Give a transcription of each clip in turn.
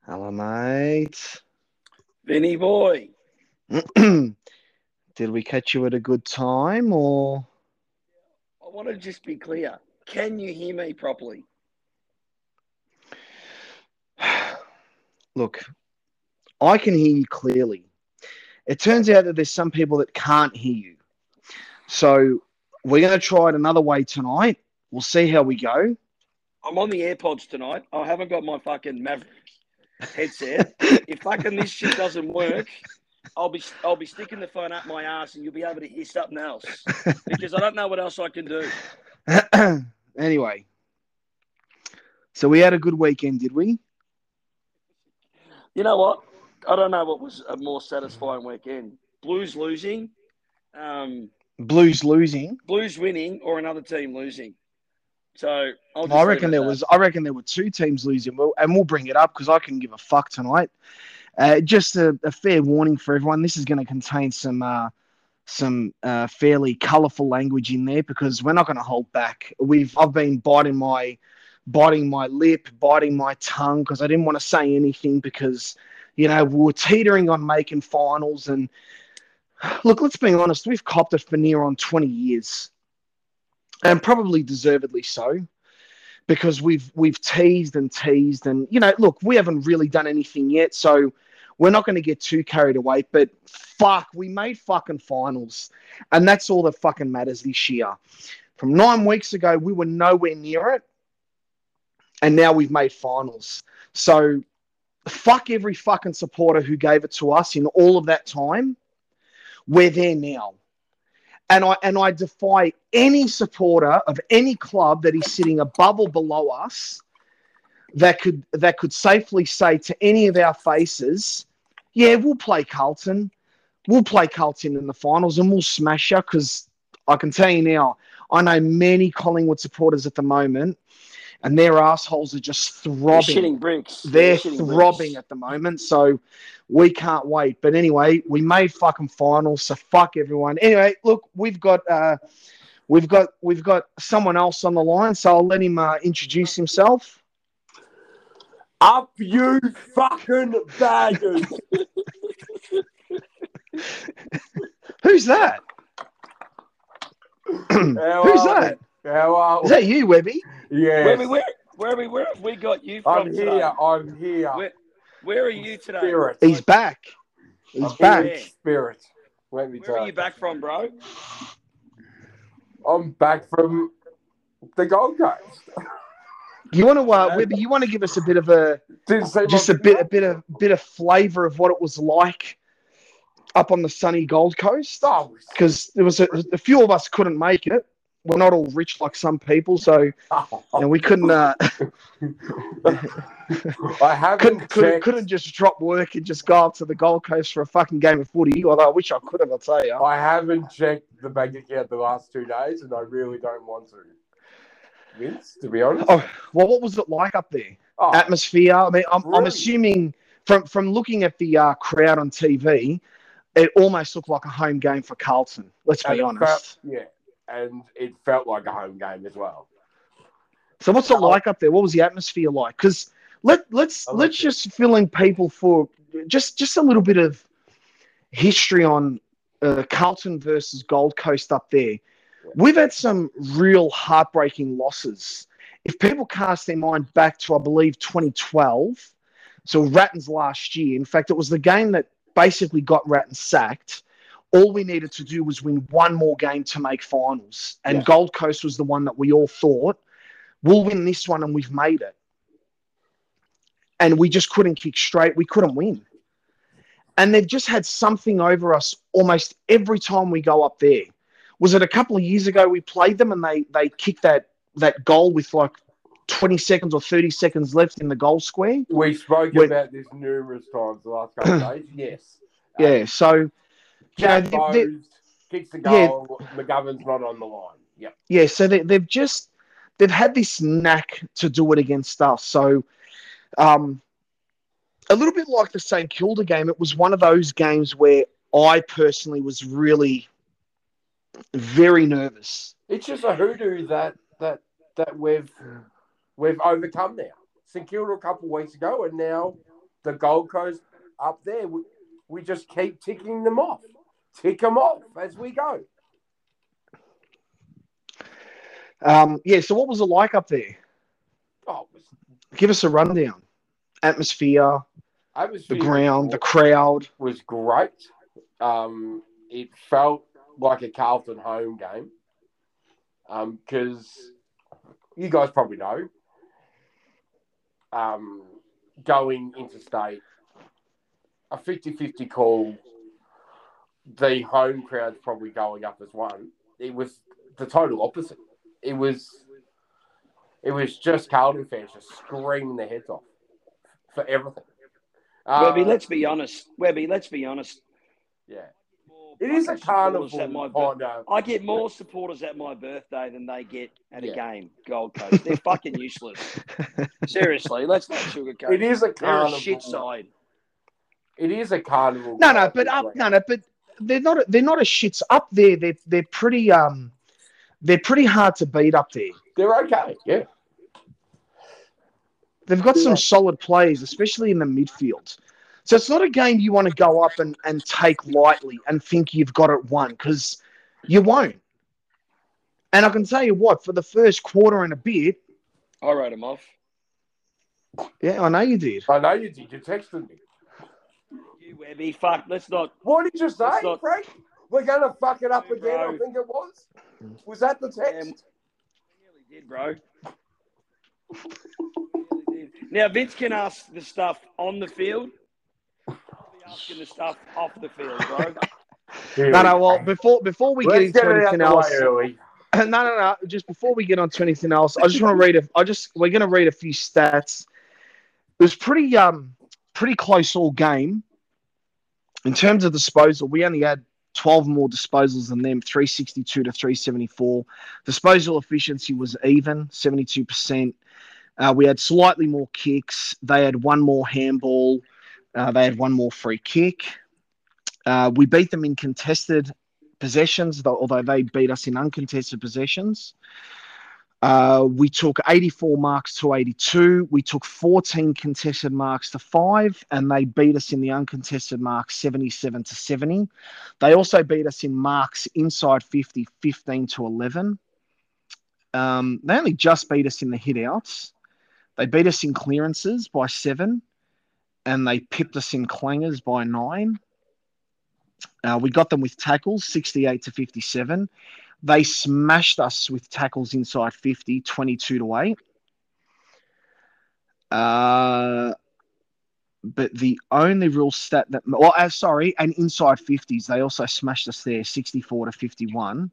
Hello, mate. Vinny boy, Did we catch you at a good time or? I want to just be clear. Can you hear me properly? Look, I can hear you clearly. It turns out that there's some people that can't hear you. So we're going to try it another way tonight. We'll see how we go. I'm on the AirPods tonight. I haven't got my fucking Maverick headset. If fucking this shit doesn't work, I'll be sticking the phone up my ass and you'll be able to hear something else because I don't know what else I can do. Anyway, so we had a good weekend, did we? You know what? I don't know what was a more satisfying weekend. Blues losing, Blues losing. Blues winning, or another team losing. So I'll I just leave it reckon at there that. was. I reckon there were two teams losing, and we'll bring it up because I can give a fuck tonight. Just a fair warning for everyone. This is going to contain some fairly colourful language in there because we're not going to hold back. I've been biting my lip, biting my tongue because I didn't want to say anything because we were teetering on making finals. And look, let's be honest, we've copped it for near on 20 years, and probably deservedly so because we've teased and look, we haven't really done anything yet, so we're not going to get too carried away. But fuck, we made fucking finals, and that's all that fucking matters this year. From 9 weeks ago, we were nowhere near it, and now we've made finals. So fuck every fucking supporter who gave it to us in all of that time. We're there now. And I defy any supporter of any club that is sitting above or below us that could safely say to any of our faces, yeah, we'll play Carlton. We'll play Carlton in the finals and we'll smash you, because I can tell you now, I know many Collingwood supporters at the moment and their assholes are just They're throbbing. shitting bricks. They're shitting throbbing bricks. at the moment. So we can't wait. But anyway, we made fucking finals. So fuck everyone. Anyway, look, we've got someone else on the line. So I'll let him introduce himself. Up you fucking baggers. Who's that? Who's that? How are Is that you, Webby? Yes. Where have we got you from today? I'm here. Where are you today? Spirit. He's back. He's back. Where? Spirit. Let me Where tell are you back from, bro? I'm back from the Gold Coast. You want to, Webby? You want to give us a bit of a bit of flavour of what it was like up on the sunny Gold Coast? Because there was a few of us couldn't make it. We're not all rich like some people, so we couldn't. I haven't couldn't just drop work and just go up to the Gold Coast for a fucking game of footy. Although I wish I could have, I'll tell you. I haven't checked the bank account the last 2 days, and I really don't want to. Vince, to be honest. Oh, well, what was it like up there? Atmosphere. I mean, I'm assuming from looking at the crowd on TV, it almost looked like a home game for Carlton. Let's be honest. And it felt like a home game as well. So what's it like up there? What was the atmosphere like? Because let's just fill in people for just a little bit of history on Carlton versus Gold Coast up there. We've had some real heartbreaking losses. If people cast their mind back to, I believe, 2012, so Ratton's last year. In fact, it was the game that basically got Ratton sacked. All we needed to do was win one more game to make finals. And Gold Coast was the one that we all thought, we'll win this one, and we've made it. And we just couldn't kick straight. We couldn't win. And they've just had something over us almost every time we go up there. Was it a couple of years ago we played them and they kicked that goal with like 20 seconds or 30 seconds left in the goal square? We spoke about this numerous times the last couple of days. Yes. Yeah, so... Jack Bowes kicks the goal. McGovern's not on the line. Yep. Yeah, so they've had this knack to do it against us. So, a little bit like the St Kilda game, it was one of those games where I personally was really very nervous. It's just a hoodoo that we've overcome now. St Kilda a couple of weeks ago, and now the Gold Coast up there, we just keep ticking them off. Tick them off as we go. So what was it like up there? Oh, Give us a rundown. Atmosphere, the ground, the crowd. Was great. It felt like a Carlton home game. Because you guys probably know, going interstate, a 50-50 call, the home crowd's probably going up as one. It was the total opposite. It was just Carlton fans just screaming their heads off for everything. Webby, let's be honest. Yeah. It is a carnival. I get more supporters at my birthday than they get at a game, Gold Coast. They're fucking useless. Seriously, let's not sugarcoat. It is a carnival. They're a shit side. It is a carnival. But they're not a shits up there. They're pretty hard to beat up there. They're okay, yeah. They've got some solid players, especially in the midfield. So it's not a game you want to go up and take lightly and think you've got it won, because you won't. And I can tell you what, for the first quarter and a bit... I wrote him off. Yeah, I know you did. You texted me. You, Webby, fuck, let's not... What did you say, Frank? We're going to fuck it up again, bro. I think it was. Was that the text? We nearly did, bro. Now, Vince can ask the stuff on the field. Asking the stuff off the field, bro. Well, before we get into anything else, just before we get on to anything else, I just want to read we're going to read a few stats. It was pretty close all game. In terms of disposal, we only had 12 more disposals than them, 362 to 374. Disposal efficiency was even, 72%. We had slightly more kicks. They had one more handball. They had one more free kick. We beat them in contested possessions, although they beat us in uncontested possessions. We took 84 marks to 82. We took 14 contested marks to 5, and they beat us in the uncontested marks 77 to 70. They also beat us in marks inside 50, 15 to 11. They only just beat us in the hit-outs. They beat us in clearances by 7. And they pipped us in clangers by 9. We got them with tackles, 68 to 57. They smashed us with tackles inside 50, 22 to 8. But the only real stat that... and inside 50s, they also smashed us there, 64 to 51.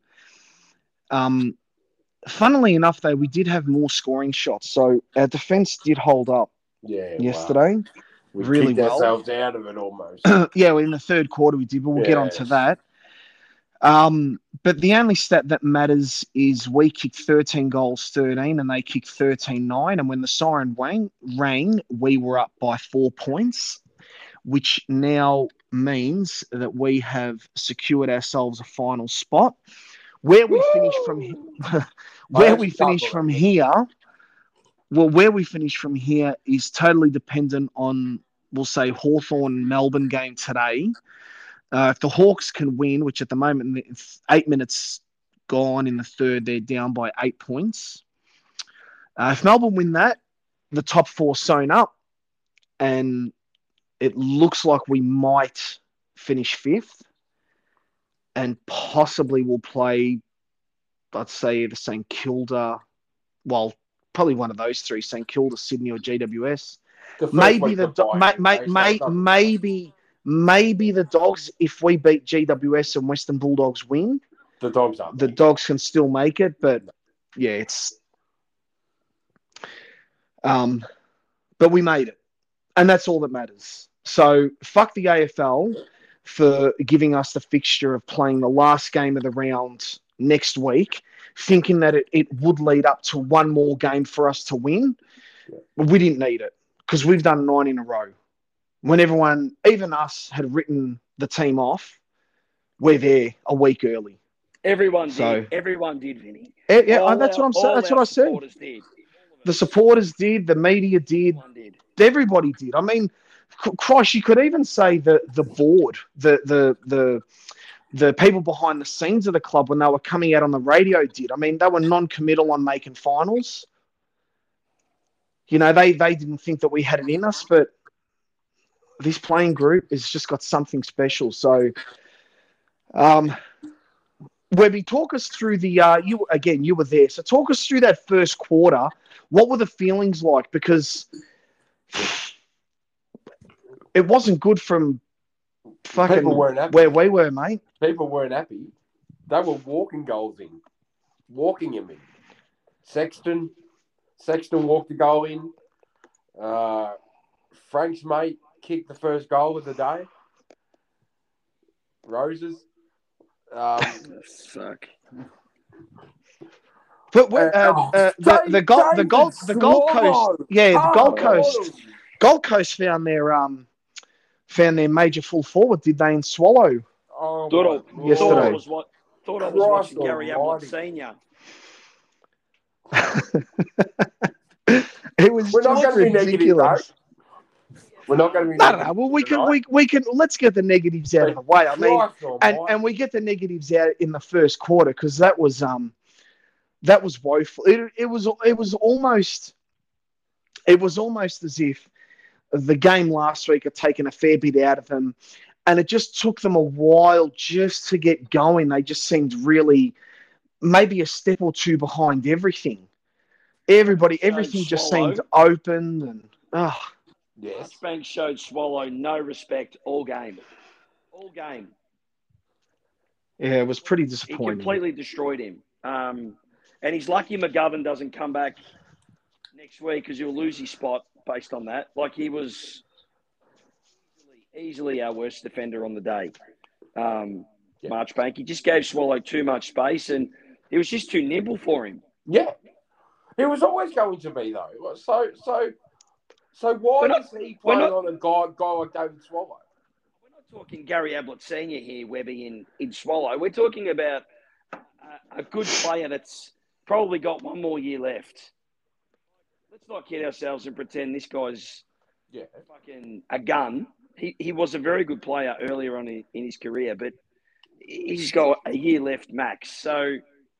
Funnily enough, though, we did have more scoring shots. So our defence did hold up yesterday. Wow. We really kicked ourselves out of it almost. In the third quarter we did, but we'll get on to that. But the only stat that matters is we kicked 13 goals, 13, and they kicked 13-9. And when the siren rang, we were up by 4 points, which now means that we have secured ourselves a final spot. Where we finish from here, where we finish from here is totally dependent on, we'll say, Hawthorn-Melbourne game today. If the Hawks can win, which at the moment, it's 8 minutes gone in the third, they're down by 8 points. If Melbourne win that, the top 4 sewn up, and it looks like we might finish 5th, and possibly will play, I'd say, either St Kilda, probably one of those 3, St Kilda, Sydney, or GWS. Maybe the Dogs, if we beat GWS and Western Bulldogs win. The Dogs are. The Dogs can still make it, but yeah, it's... but we made it, and that's all that matters. So fuck the AFL for giving us the fixture of playing the last game of the round next week, thinking that it would lead up to one more game for us to win. But we didn't need it, because we've done 9 in a row. When everyone, even us, had written the team off, we're there a week early. Everyone did. Everyone did, Vinny. Yeah, that's what I'm saying. That's what I said. The supporters did. The media did. Everybody did. I mean, Christ, you could even say the board, the people behind the scenes of the club when they were coming out on the radio did. I mean, they were non-committal on making finals. You know, they didn't think that we had it in us, but this playing group has just got something special. So, Webby, talk us through the you were there. So talk us through that first quarter. What were the feelings like? Because it wasn't good from fucking where we were, mate. People weren't happy. They were walking goals in. Walking him in. Sexton walked the goal in. Frank's mate kicked the first goal of the day. Roses. Suck. But the Gold Coast, Gold Coast found their major full forward, did they, in Swallow? Yesterday. Thought I was watching Gary Ablett Senior. It was just ridiculous. We're not going to be. No. Well, we can. Let's get the negatives out of the way. I mean, and we get the negatives out in the first quarter because that was woeful. It was almost as if the game last week had taken a fair bit out of them, and it just took them a while just to get going. They just seemed really maybe a step or two behind everything. Everything just seemed open and Yes. Marchbank showed Swallow no respect all game. Yeah, it was pretty disappointing. He completely destroyed him. And he's lucky McGovern doesn't come back next week because he'll lose his spot based on that. Like, he was easily our worst defender on the day. Marchbank. He just gave Swallow too much space and it was just too nimble for him. Yeah. He was always going to be, though. So why is he playing on a guy like David Swallow? We're not talking Gary Ablett Senior here, Webby, in Swallow. We're talking about a good player that's probably got one more year left. Let's not kid ourselves and pretend this guy's fucking a gun. He was a very good player earlier on in his career, but he's got a year left max. So it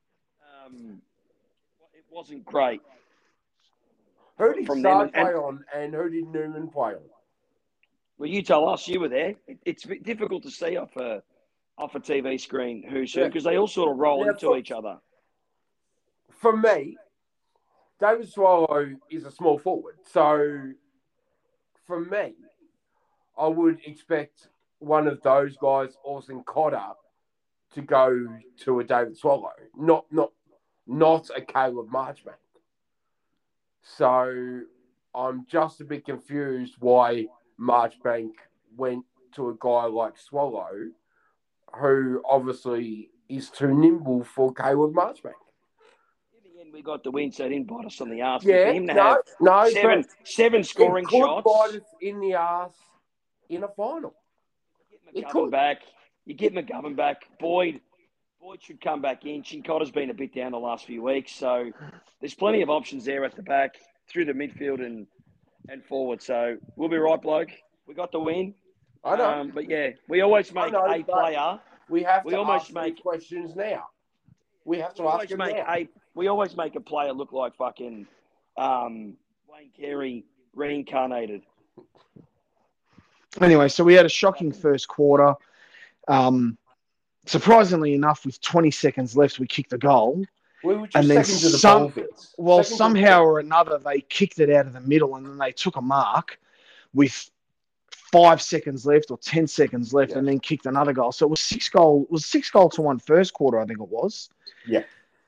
wasn't great. Who did Sarge play on and who did Newman play on? Well, you tell us. You were there. It's difficult to see off a TV screen who's who because they all sort of roll into each other. For me, David Swallow is a small forward. So, for me, I would expect one of those guys, Orson Cotter, to go to a David Swallow, not a Caleb Marchbank. So I'm just a bit confused why Marchbank went to a guy like Swallow, who obviously is too nimble for Caleb Marchbank. In the end, we got the win, so it didn't bite us on the arse. Yeah, seven scoring shots. Bite us in the arse in a final. You get McGovern back. Boyd should come back in. Chincotter's been a bit down the last few weeks, so there's plenty of options there at the back, through the midfield and forward. So we'll be right, bloke. We got the win. I know. But yeah, we always make a player. We have to ask these questions now. We have to ask them now. We always make a player look like fucking Wayne Carey reincarnated. Anyway, so we had a shocking first quarter. Surprisingly enough, with 20 seconds left, we kicked the goal. We were just seconds to the ball. Somehow or another, they kicked it out of the middle, and then they took a mark with 5 seconds left or 10 seconds left, and then kicked another goal. So it was 6 goal to 1 first quarter, I think it was. Yeah.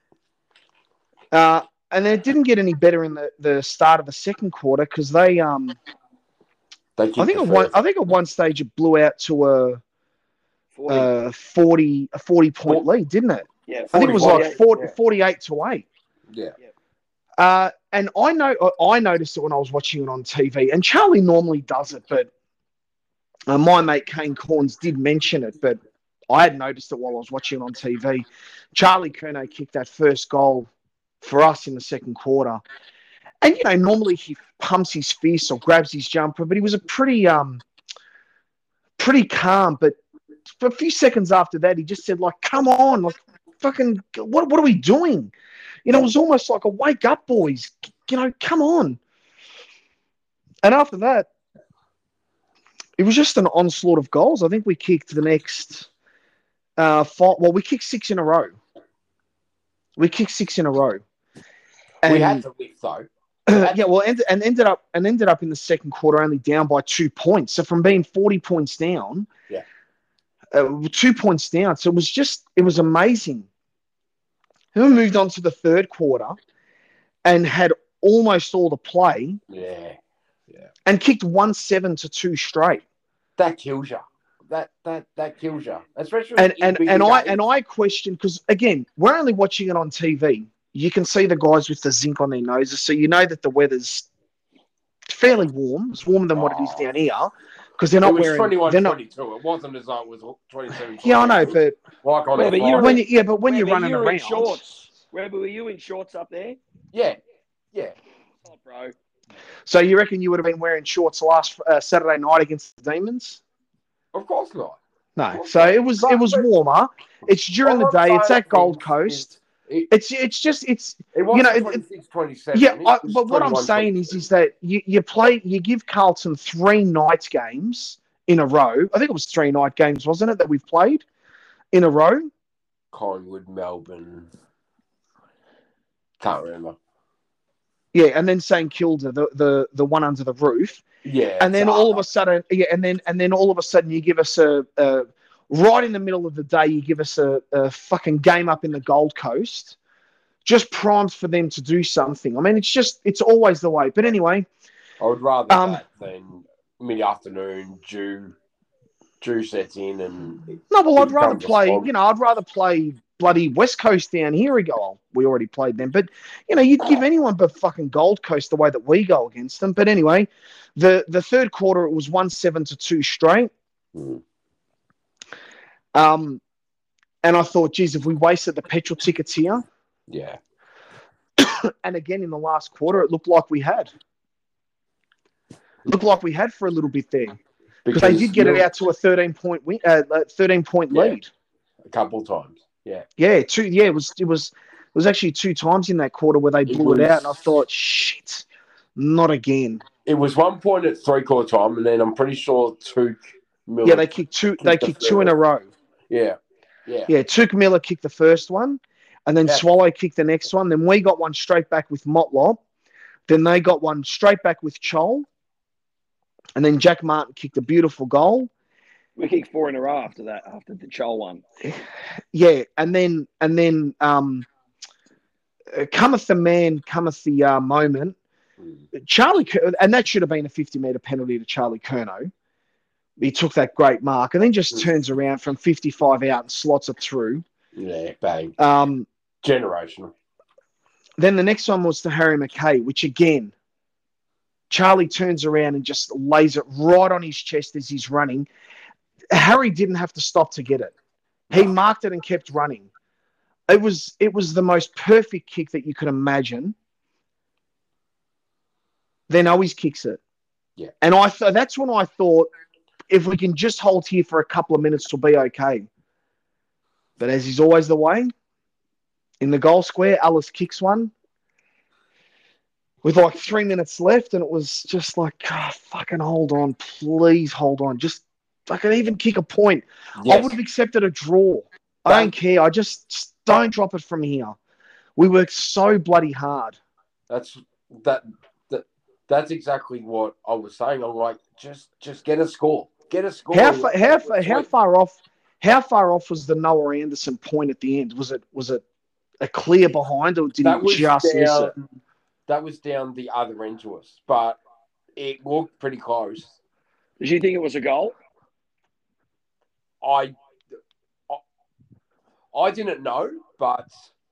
And then it didn't get any better in the start of the second quarter because I think at one stage it blew out to a 40 point lead, didn't it? Yeah, 40, I think it was like 48-8. Yeah. And I noticed it when I was watching it on TV, and Charlie normally does it, but my mate Kane Corns did mention it, but I had noticed it while I was watching it on TV. Charlie Curnow kicked that first goal for us in the second quarter, And normally he pumps his fist or grabs his jumper, but he was a pretty calm. But for a few seconds after that, he just said, like, "Come on, like, fucking, what are we doing?" It was almost like a wake up, boys. Come on. And after that, it was just an onslaught of goals. I think we kicked the next we kicked 6 in a row. And, we had to lift though. Ended up in the second quarter only down by 2 points. So from being 40 points down, 2 points down. So it was amazing. Then we moved on to the third quarter and had almost all the play. Yeah. And kicked 1-7 to 2 straight. That kills you. That kills you. Especially and I question, because again, we're only watching it on TV. You can see the guys with the zinc on their noses, so you know that the weather's fairly warm. It's warmer than what it is down here, because they're not it was wearing 21, they're not, 22. It wasn't as though it was 27. Yeah, I know, but like on when you're running around, in shorts. Were you in shorts up there? Yeah. Oh, bro. So you reckon you would have been wearing shorts last Saturday night against the Demons? Of course not. No. So it was warmer. It's during the day. It's at Gold Coast. It wasn't 26, 27. Yeah, but what I'm saying is that you give Carlton 3 night games in a row. I think it was 3 night games, wasn't it, that we've played in a row? Collingwood, Melbourne. Can't remember. Yeah, and then St Kilda, the one under the roof. Yeah. And then all of a sudden, and then all of a sudden you give us a right in the middle of the day, you give us a fucking game up in the Gold Coast, just primed for them to do something. I mean, it's always the way. But anyway, I would rather that than mid-afternoon, dew sets in and... No, well, I'd rather play bloody West Coast down here. We already played them. But, you'd give anyone but fucking Gold Coast the way that we go against them. But anyway, the third quarter, it was 1-7 to 2 straight. Mm. And I thought, geez, if we wasted the petrol tickets here. Yeah. And again, in the last quarter, it looked like we had. For a little bit there. Because they did get it out to a 13-point lead. A couple of times. Yeah. Yeah, two. Yeah, it was actually 2 times in that quarter where they blew it out, and I thought, shit, not again. It was 1 point at 3/4 time, and then I'm pretty sure Tuke Miller. Yeah, they kicked two. They kicked 2 in a row. Yeah. Tuke Miller kicked the first one, and then Swallow kicked the next one. Then we got one straight back with Motlop. Then they got one straight back with Chol, and then Jack Martin kicked a beautiful goal. We kicked 4 in a row after that, after the Chol one. Yeah, and then cometh the man, cometh the moment. Charlie, and that should have been a 50-metre penalty to Charlie Curnow. He took that great mark and then just turns around from 55 out and slots it through. Yeah, bang. Generational. Then the next one was to Harry McKay, which again, Charlie turns around and just lays it right on his chest as he's running. Harry didn't have to stop to get it. He marked it and kept running. It was the most perfect kick that you could imagine. Then Owies kicks it. Yeah. And that's when I thought, if we can just hold here for a couple of minutes, it'll be okay. But as is always the way, in the goal square, Ellis kicks one with like 3 minutes left, and it was just like, fucking hold on, please hold on. Just fucking even kick a point. Yes. I would have accepted a draw. I don't care. I just don't drop it from here. We worked so bloody hard. That's exactly what I was saying. I'm like, just get a score. Get a score. How far off was the Noah Anderson point at the end? Was it a clear behind, or did he just miss it? That was down the other end to us, but it looked pretty close. Did you think it was a goal? I didn't know, but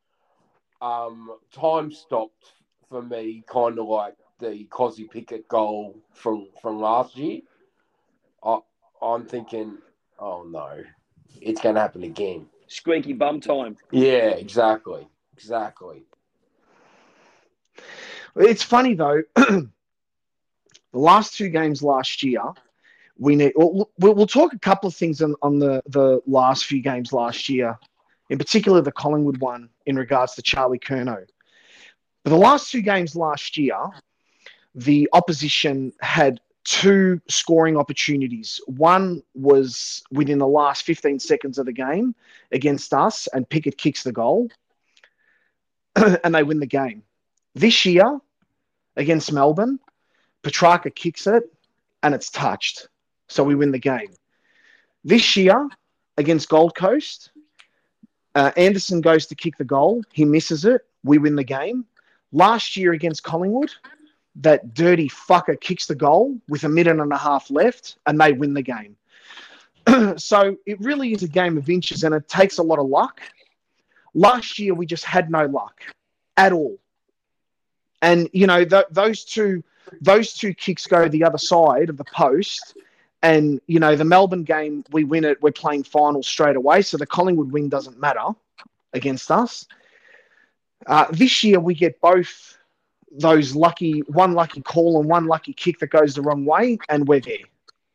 time stopped for me, kind of like the Cozzy Pickett goal from last year. I'm thinking, oh no, it's going to happen again. Squeaky bum time. Yeah, exactly. It's funny though. The last two games last year, we'll talk a couple of things on the last few games last year, in particular the Collingwood one in regards to Charlie Curnow. But the last two games last year, the opposition had two scoring opportunities. One was within the last 15 seconds of the game against us, and Pickett kicks the goal, and they win the game. This year, against Melbourne, Petrarca kicks it, and it's touched. So we win the game. This year, against Gold Coast, Anderson goes to kick the goal. He misses it. We win the game. Last year against Collingwood, that dirty fucker kicks the goal with a minute and a half left, and they win the game. So it really is a game of inches, and it takes a lot of luck. Last year, we just had no luck at all. And, you know, those two kicks go the other side of the post. And, you know, the Melbourne game, we win it. We're playing finals straight away. So the Collingwood win doesn't matter against us. This year, we get both those one lucky call and one lucky kick that goes the wrong way, and we're there.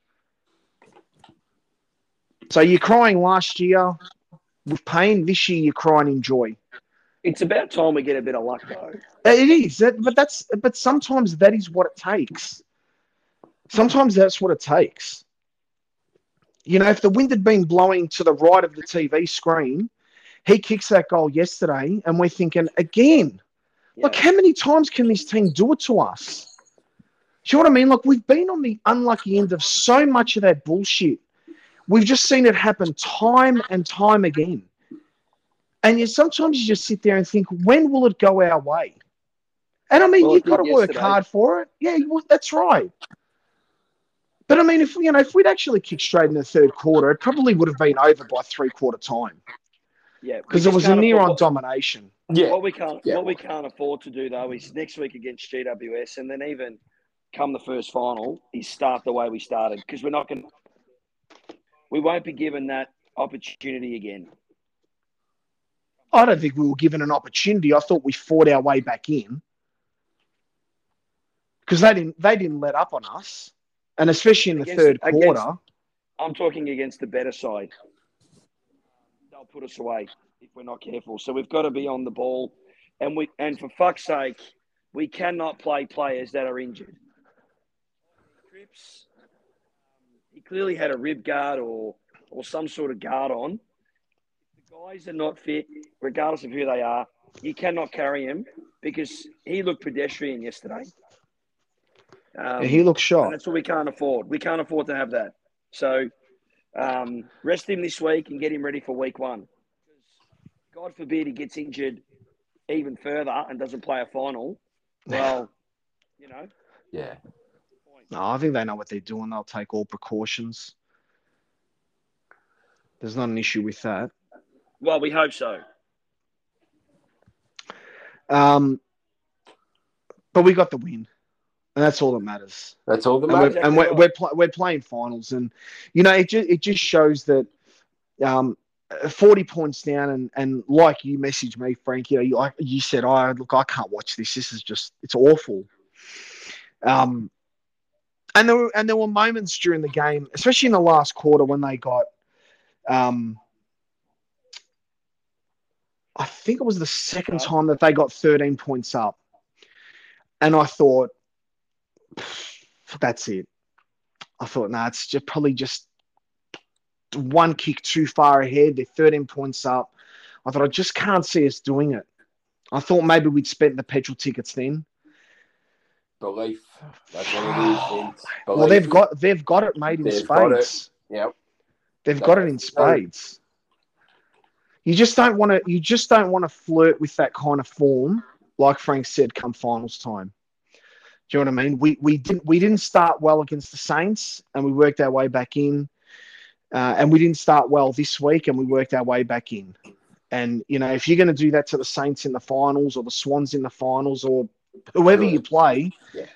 So you're crying last year with pain. This year, you're crying in joy. It's about time we get a bit of luck, though. It is, but sometimes that is what it takes. Sometimes that's what it takes. You know, if the wind had been blowing to the right of the TV screen, he kicks that goal yesterday, and we're thinking, again, look, how many times can this team do it to us? Do you know what I mean? Look, we've been on the unlucky end of so much of that bullshit. We've just seen it happen time and time again. And sometimes you just sit there and think, when will it go our way? And I mean, you've got to work hard for it. Yeah, well, that's right. But I mean, if we'd actually kicked straight in the third quarter, it probably would have been over by three-quarter time. Yeah, because it was a near-on domination. Yeah. What we can't afford to do though is next week against GWS, and then even come the first final, is start the way we started, because we won't be given that opportunity again. I don't think we were given an opportunity. I thought we fought our way back in, because they didn't let up on us, and especially in the third quarter. I'm talking against the better side. They'll put us away if we're not careful. So we've got to be on the ball, and for fuck's sake, we cannot play players that are injured. Cripps, he clearly had a rib guard or some sort of guard on. If the guys are not fit, regardless of who they are, you cannot carry him, because he looked pedestrian yesterday. He looked shot. And that's what we can't afford. We can't afford to have that. So rest him this week and get him ready for week one. God forbid he gets injured even further and doesn't play a final. Well, you know. Yeah. No, I think they know what they're doing. They'll take all precautions. There's not an issue with that. Well, we hope so. But we got the win. And that's all that matters. That's all that matters. And we're playing finals. And, you know, it just shows that 40 points down. And like you messaged me, Frank, you know, you said, look, I can't watch this. This is just, it's awful. And there were moments during the game, especially in the last quarter, when they got, I think it was the second time that they got 13 points up. And I thought, that's it. I thought, it's just probably just one kick too far ahead. They're 13 points up. I thought, I just can't see us doing it. I thought maybe we'd spent the petrol tickets then. Belief. That's what it is. Belief. Well, they've got it made in spades. Yep. They've got it in spades. You just don't want to flirt with that kind of form, like Frank said, come finals time. Do you know what I mean? We didn't start well against the Saints, and we worked our way back in. And we didn't start well this week, and we worked our way back in. And, you know, if you're going to do that to the Saints in the finals, or the Swans in the finals, or whoever you play,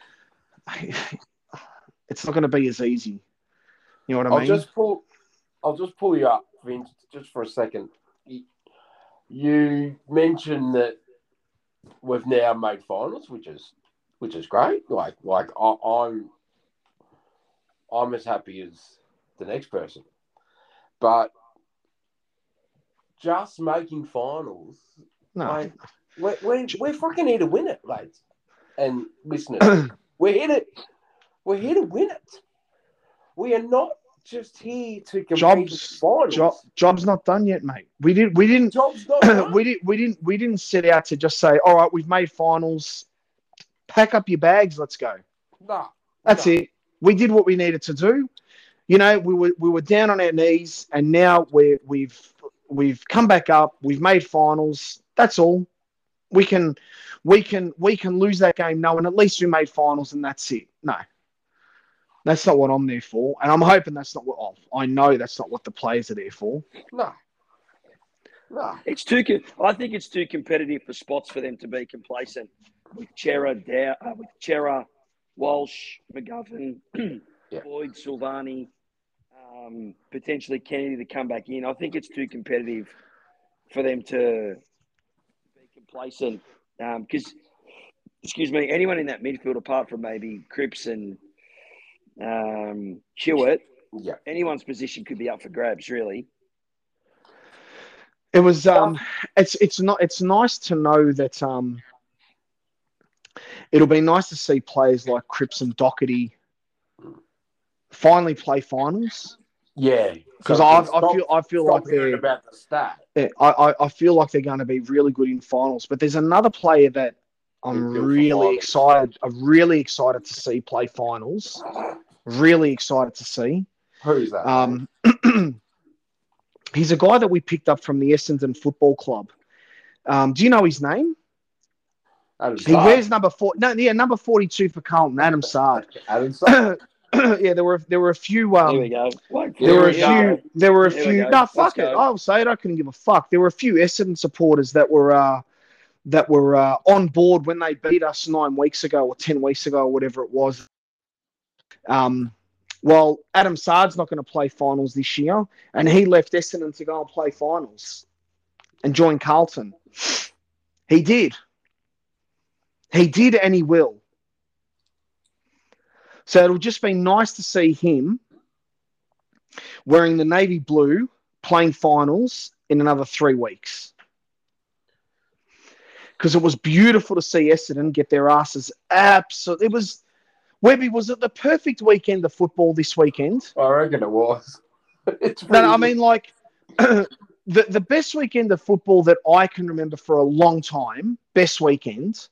it's not going to be as easy. You know what I mean? I'll just pull you up, Vince, just for a second. You mentioned that we've now made finals, which is which is great. I'm as happy as the next person, but just making finals, No. we're fucking here to win it, lads and listeners. we're here to win it. We are not just here to compete in finals. Job's not done yet, mate. We didn't. Job's not done. we didn't set out to just say, all right, we've made finals. Pack up your bags, let's go. No, that's it. We did what we needed to do. You know, we were down on our knees, and now we've come back up. We've made finals. That's all. We can lose that game knowing at least we made finals, and that's it. No. That's not what I'm there for. And I'm hoping that's not what I know that's not what the players are there for. No. I think it's too competitive for spots for them to be complacent. With Chera, Walsh, McGovern, Boyd, Silvani, potentially Kennedy to come back in. I think it's too competitive for them to be complacent. Because, anyone in that midfield apart from maybe Cripps and Chewett, anyone's position could be up for grabs, really. It was it's nice to know that it'll be nice to see players like Cripps and Doherty finally play finals. Yeah, because I feel like they're about the stat. Yeah, I feel like they're going to be really good in finals. But there's another player that I'm really excited. I'm really excited to see play finals. Really excited to see. Who's that? He's a guy that we picked up from the Essendon Football Club. Do you know his name? He wears number 4. No, yeah, number 42 for Carlton. Adam Sard. Adam Sard. Yeah, there were a few. There we go. There were a few. No, fuck it. I'll say it. I couldn't give a fuck. There were a few Essendon supporters that were on board when they beat us 9 weeks ago or 10 weeks ago or whatever it was. Well, Adam Sard's not going to play finals this year, and he left Essendon to go and play finals and join Carlton. He did. He did, and he will. So it'll just be nice to see him wearing the navy blue, playing finals in another 3 weeks. Because it was beautiful to see Essendon get their asses absolutely. It was, Webby, was it the perfect weekend of football this weekend? I reckon it was. I mean, like, the best weekend of football that I can remember for a long time, best weekend,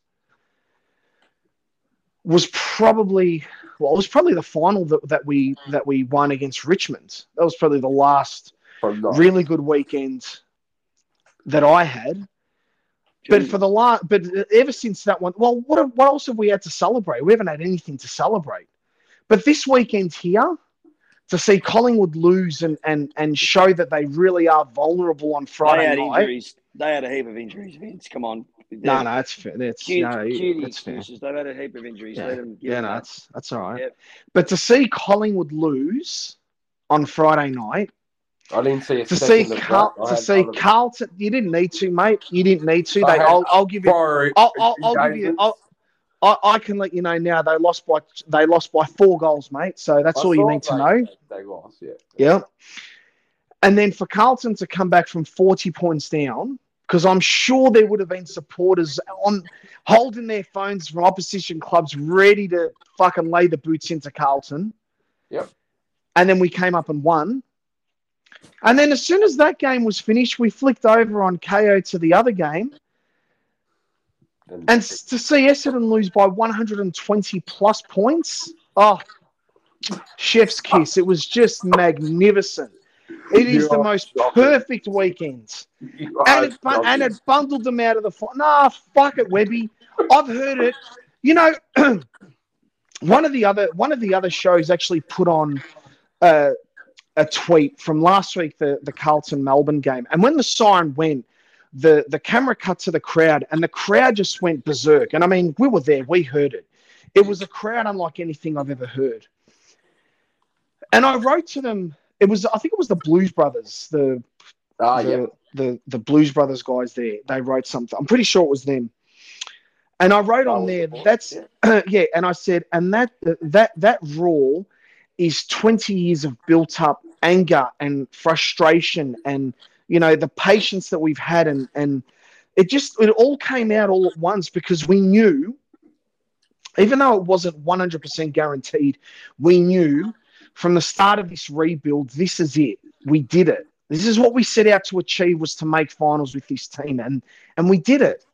was probably the final that we won against Richmond. That was probably the last really good weekend that I had. But but ever since that one, well, what else have we had to celebrate? We haven't had anything to celebrate. But this weekend here, to see Collingwood lose and show that they really are vulnerable on Friday night. Injuries. They had a heap of injuries, Vince. Come on. No, that's fair. That's fair. They've had a heap of injuries. Yeah, that's all right. Yep. But to see Collingwood lose on Friday night, I didn't see Carlton. You didn't need to, mate. You didn't need to. I'll give you. I'll give you. I can let you know now. They lost by 4 goals, mate. So that's all you need to know. They lost, yeah. Yeah. And then for Carlton to come back from 40 points down, because I'm sure there would have been supporters holding their phones from opposition clubs ready to fucking lay the boots into Carlton. Yep. And then we came up and won. And then as soon as that game was finished, we flicked over on KO to the other game. And to see Essendon lose by 120 plus points, chef's kiss. It was just magnificent. It is the most perfect weekend. And it bundled them out of the fight. Nah, fuck it, Webby. I've heard it. You know, one of the other shows actually put on a tweet from last week, the Carlton Melbourne game. And when the siren went, the camera cut to the crowd, and the crowd just went berserk. And I mean, we were there, we heard it. It was a crowd unlike anything I've ever heard. And I wrote to them. I think it was the Blues Brothers, the Blues Brothers guys there. They wrote something. I'm pretty sure it was them. And I wrote on Oh, there, yeah. that's yeah, and I said, and that raw is 20 years of built up anger and frustration and the patience that we've had and it all came out all at once because we knew, even though it wasn't 100% guaranteed, we knew from the start of this rebuild, this is it. We did it. This is what we set out to achieve, was to make finals with this team, and we did it.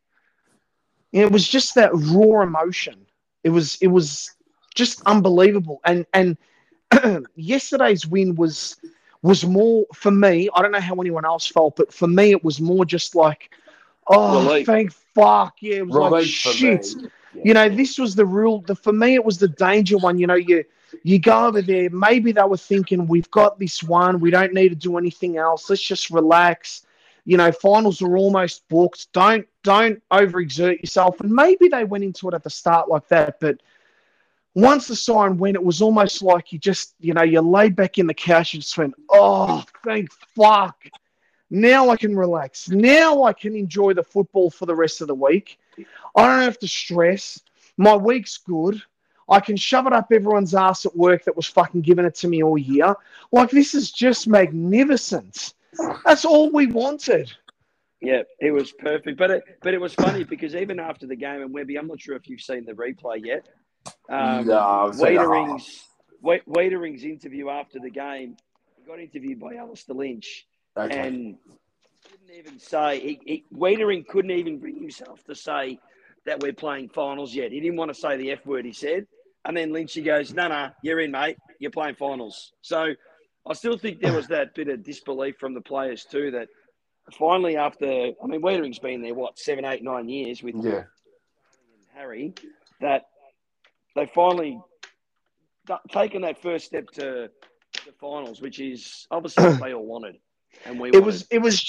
It was just that raw emotion. It was just unbelievable. And yesterday's win was more for me. I don't know how anyone else felt, but for me, it was more just like, oh, Relief. thank fuck. Yeah, it was like Relief for shit. me. Yeah. This was for me, it was the danger one. You go over there. Maybe they were thinking, we've got this one. We don't need to do anything else. Let's just relax. Finals are almost booked. Don't overexert yourself. And maybe they went into it at the start like that. But once the siren went, it was almost like you just, you laid back in the couch and just went, oh, thank fuck. Now I can relax. Now I can enjoy the football for the rest of the week. I don't have to stress. My week's good. I can shove it up everyone's ass at work that was fucking giving it to me all year. Like, this is just magnificent. That's all we wanted. Yeah, it was perfect. But it was funny because even after the game, and Webby, I'm not sure if you've seen the replay yet. No, I've seen Waitering's interview after the game, he got interviewed by Alistair Lynch, and couldn't even say Waitering couldn't even bring himself to say that we're playing finals yet. He didn't want to say the F word, he said. And then Lynchy goes, no, you're in, mate. You're playing finals. So I still think there was that bit of disbelief from the players too, that finally after, Waitering's been there, 7, 8, 9 years with Harry, that they finally taken that first step to the finals, which is obviously what they all wanted. And it was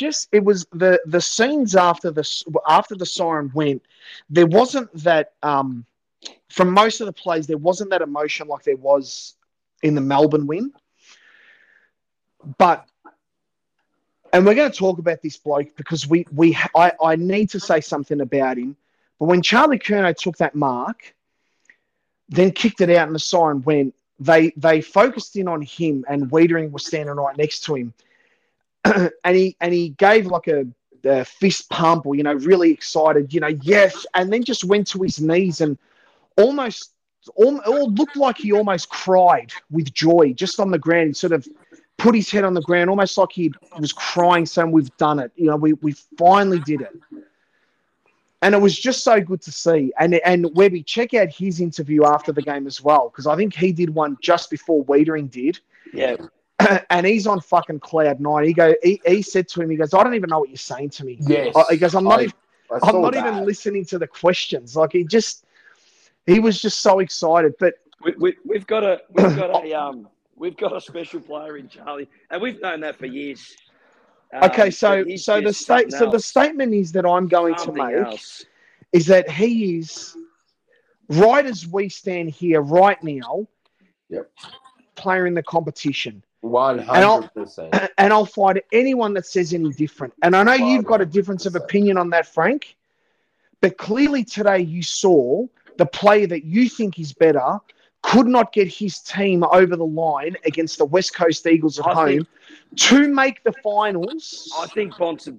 the scenes after the siren went, there wasn't that from most of the plays, there wasn't that emotion like there was in the Melbourne win. But, and we're going to talk about this bloke because I need to say something about him. But when Charlie Curnow took that mark, then kicked it out and the siren went, they focused in on him, and Wiedering was standing right next to him. and he gave like a fist pump, or really excited, yes, and then just went to his knees and almost looked like he almost cried with joy just on the ground. He sort of put his head on the ground, almost like he was crying, saying, "We've done it. We finally did it." And it was just so good to see. And Webby, check out his interview after the game as well, because I think he did one just before Wiedering did. Yeah. And he's on fucking cloud nine. He said to him, he goes, "I don't even know what you're saying to me." Yes. He goes, I'm not even listening to the questions. Like, he was just so excited. But we've got a special player in Charlie, and we've known that for years. Okay, so the statement is that I'm going to make is that he is, right as we stand here right now, player in the competition. 100%. And I'll fight anyone that says any different. And I know you've got a difference of opinion on that, Frank, but clearly today you saw the player that you think is better could not get his team over the line against the West Coast Eagles at home to make the finals. I think Bont's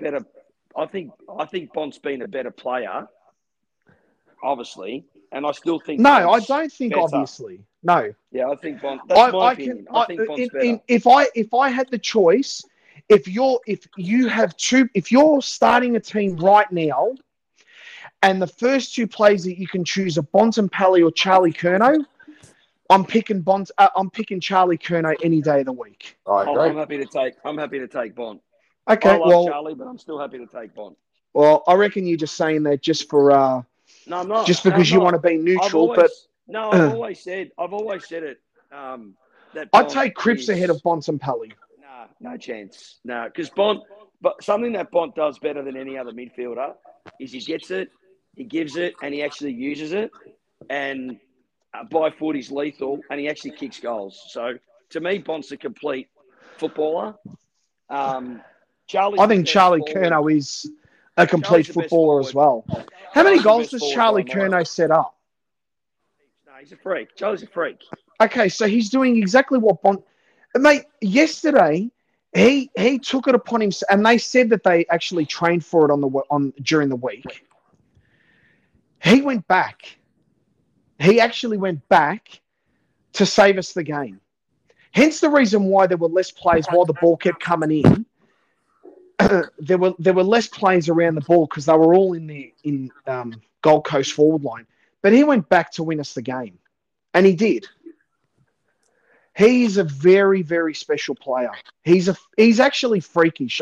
been a better player, obviously, and I still think. No, Bont's I don't think better. Obviously. No. Yeah, I think Bont. That's my opinion. I think Bont's better. If I had the choice, if you're starting a team right now, and the first two players that you can choose are Bontempelli or Charlie Curnow, I'm picking Charlie Curnow any day of the week. I agree. I'm happy to take Bont. Okay, I love Charlie, but I'm still happy to take Bont. Well, I reckon you're just saying that just for no, I'm not. Just because you want to be neutral. I've always said it. That I'd take Cripps ahead of Bontempelli. Nah, no chance. No, because Bont. But something that Bont does better than any other midfielder is he gets it, he gives it, and he actually uses it. And by foot, he's lethal, and he actually kicks goals. So, to me, Bont's a complete footballer. I think Charlie Curnow is a complete Charlie's the best footballer as forward. well. How many Charlie's the goals best does forward Charlie by a mile. Curnow set up? No, he's a freak. Charlie's a freak. Okay, so he's doing exactly what Mate, yesterday he took it upon himself, and they said that they actually trained for it during the week. He went back. He actually went back to save us the game. Hence the reason why there were less plays while the ball kept coming in. there were less plays around the ball because they were all in Gold Coast forward line. But he went back to win us the game, and he did. He's a very, very special player. He's actually freakish.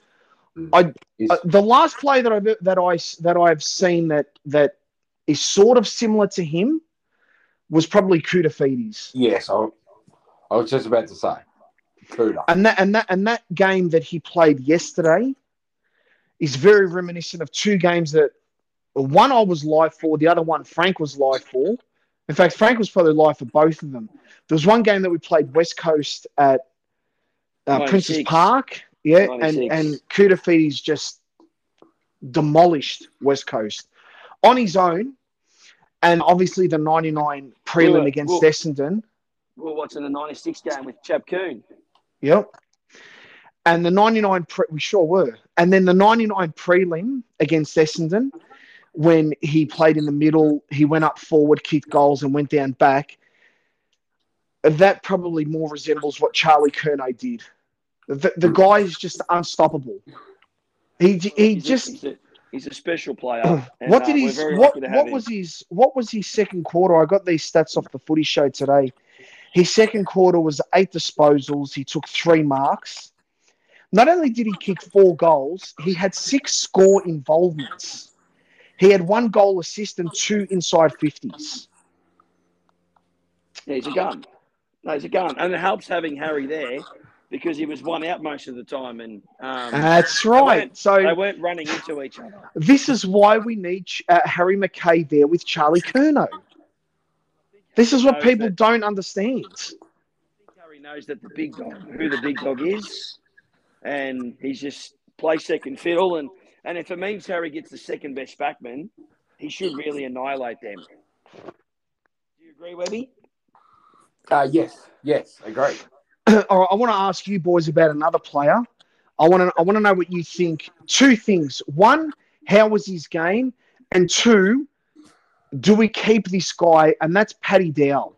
The last play that I've seen that is sort of similar to him was probably Koutoufides. Yes, I was just about to say Kuda. And that game that he played yesterday is very reminiscent of two games that one I was live for, the other one Frank was live for. In fact, Frank was probably live for both of them. There was one game that we played West Coast at Princess Park, yeah, and Koutoufides just demolished West Coast on his own, and obviously the 99 prelim against Essendon. We were watching the 96 game with Chap Coon. Yep. And the 99, we sure were. And then the 99 prelim against Essendon, when he played in the middle, he went up forward, kicked goals, and went down back. That probably more resembles what Charlie Curnow did. The guy is just unstoppable. He's a special player. And, what was his second quarter? I got these stats off the Footy Show today. His second quarter was 8 disposals. He took 3 marks. Not only did he kick 4 goals, he had 6 score involvements. He had 1 goal assist and 2 inside 50s. Yeah, he's a gun. No, he's a gun. And it helps having Harry there because he was one out most of the time. And that's right. They weren't running into each other. This is why we need Harry McKay there with Charlie Curnow. This is what people don't understand. I think Harry knows that who the big dog is, and he's just play second fiddle. And if it means Harry gets the second best backman, he should really annihilate them. Do you agree, Webby? Yes, agree. All right, I want to ask you boys about another player. I want to know what you think. 2 things. 1, how was his game? And 2, do we keep this guy? And that's Paddy Dow.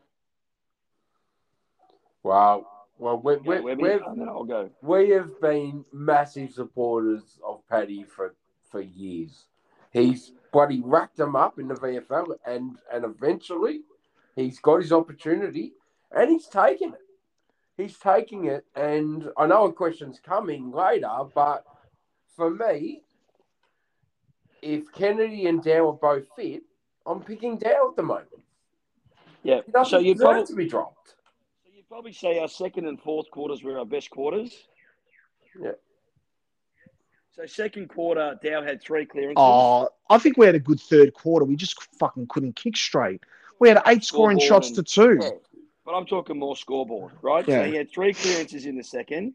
Wow. Well, we have been massive supporters of Paddy for years. He's bloody racked them up in the VFL, and eventually he's got his opportunity, and he's taken it. He's taking it, and I know a question's coming later, but for me, if Kennedy and Dow are both fit, I'm picking Dow at the moment. Yeah, he doesn't deserve to be dropped. So you'd probably say our second and fourth quarters were our best quarters. Yeah. So second quarter, Dow had 3 clearances. Oh, I think we had a good third quarter. We just fucking couldn't kick straight. We had 8 scoring shots to 2. Yeah. But I'm talking more scoreboard, right? Yeah. So he had 3 clearances in the second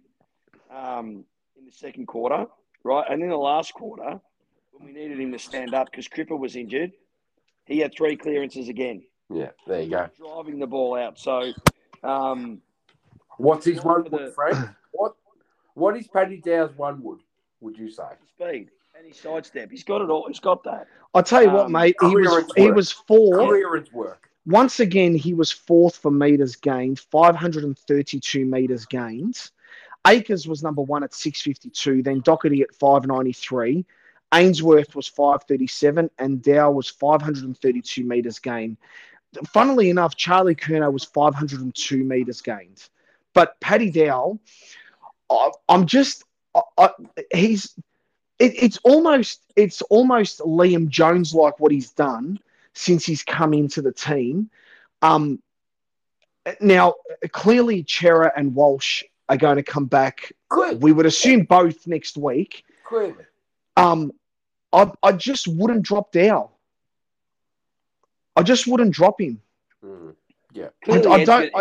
quarter, right? And in the last quarter, when we needed him to stand up because Cripper was injured, he had 3 clearances again. Yeah, there you go. Driving the ball out. So, what's his 1 wood, Frank? What is Paddy Dow's 1 would you say? Speed and his sidestep. He's got it all. He's got that. I'll tell you what, mate. He was 4th. Clearance work. Once again, he was 4th for metres gained, 532 metres gained. Akers was number 1 at 652, then Doherty at 593. Ainsworth was 537, and Dow was 532 metres gained. Funnily enough, Charlie Curnow was 502 metres gained. But Paddy Dow, it's almost Liam Jones like what he's done since he's come into the team. Now, clearly, Chera and Walsh are going to come back. Clearly. We would assume both next week. Clearly. I just wouldn't drop Dow. I just wouldn't drop him. Yeah. Clearly,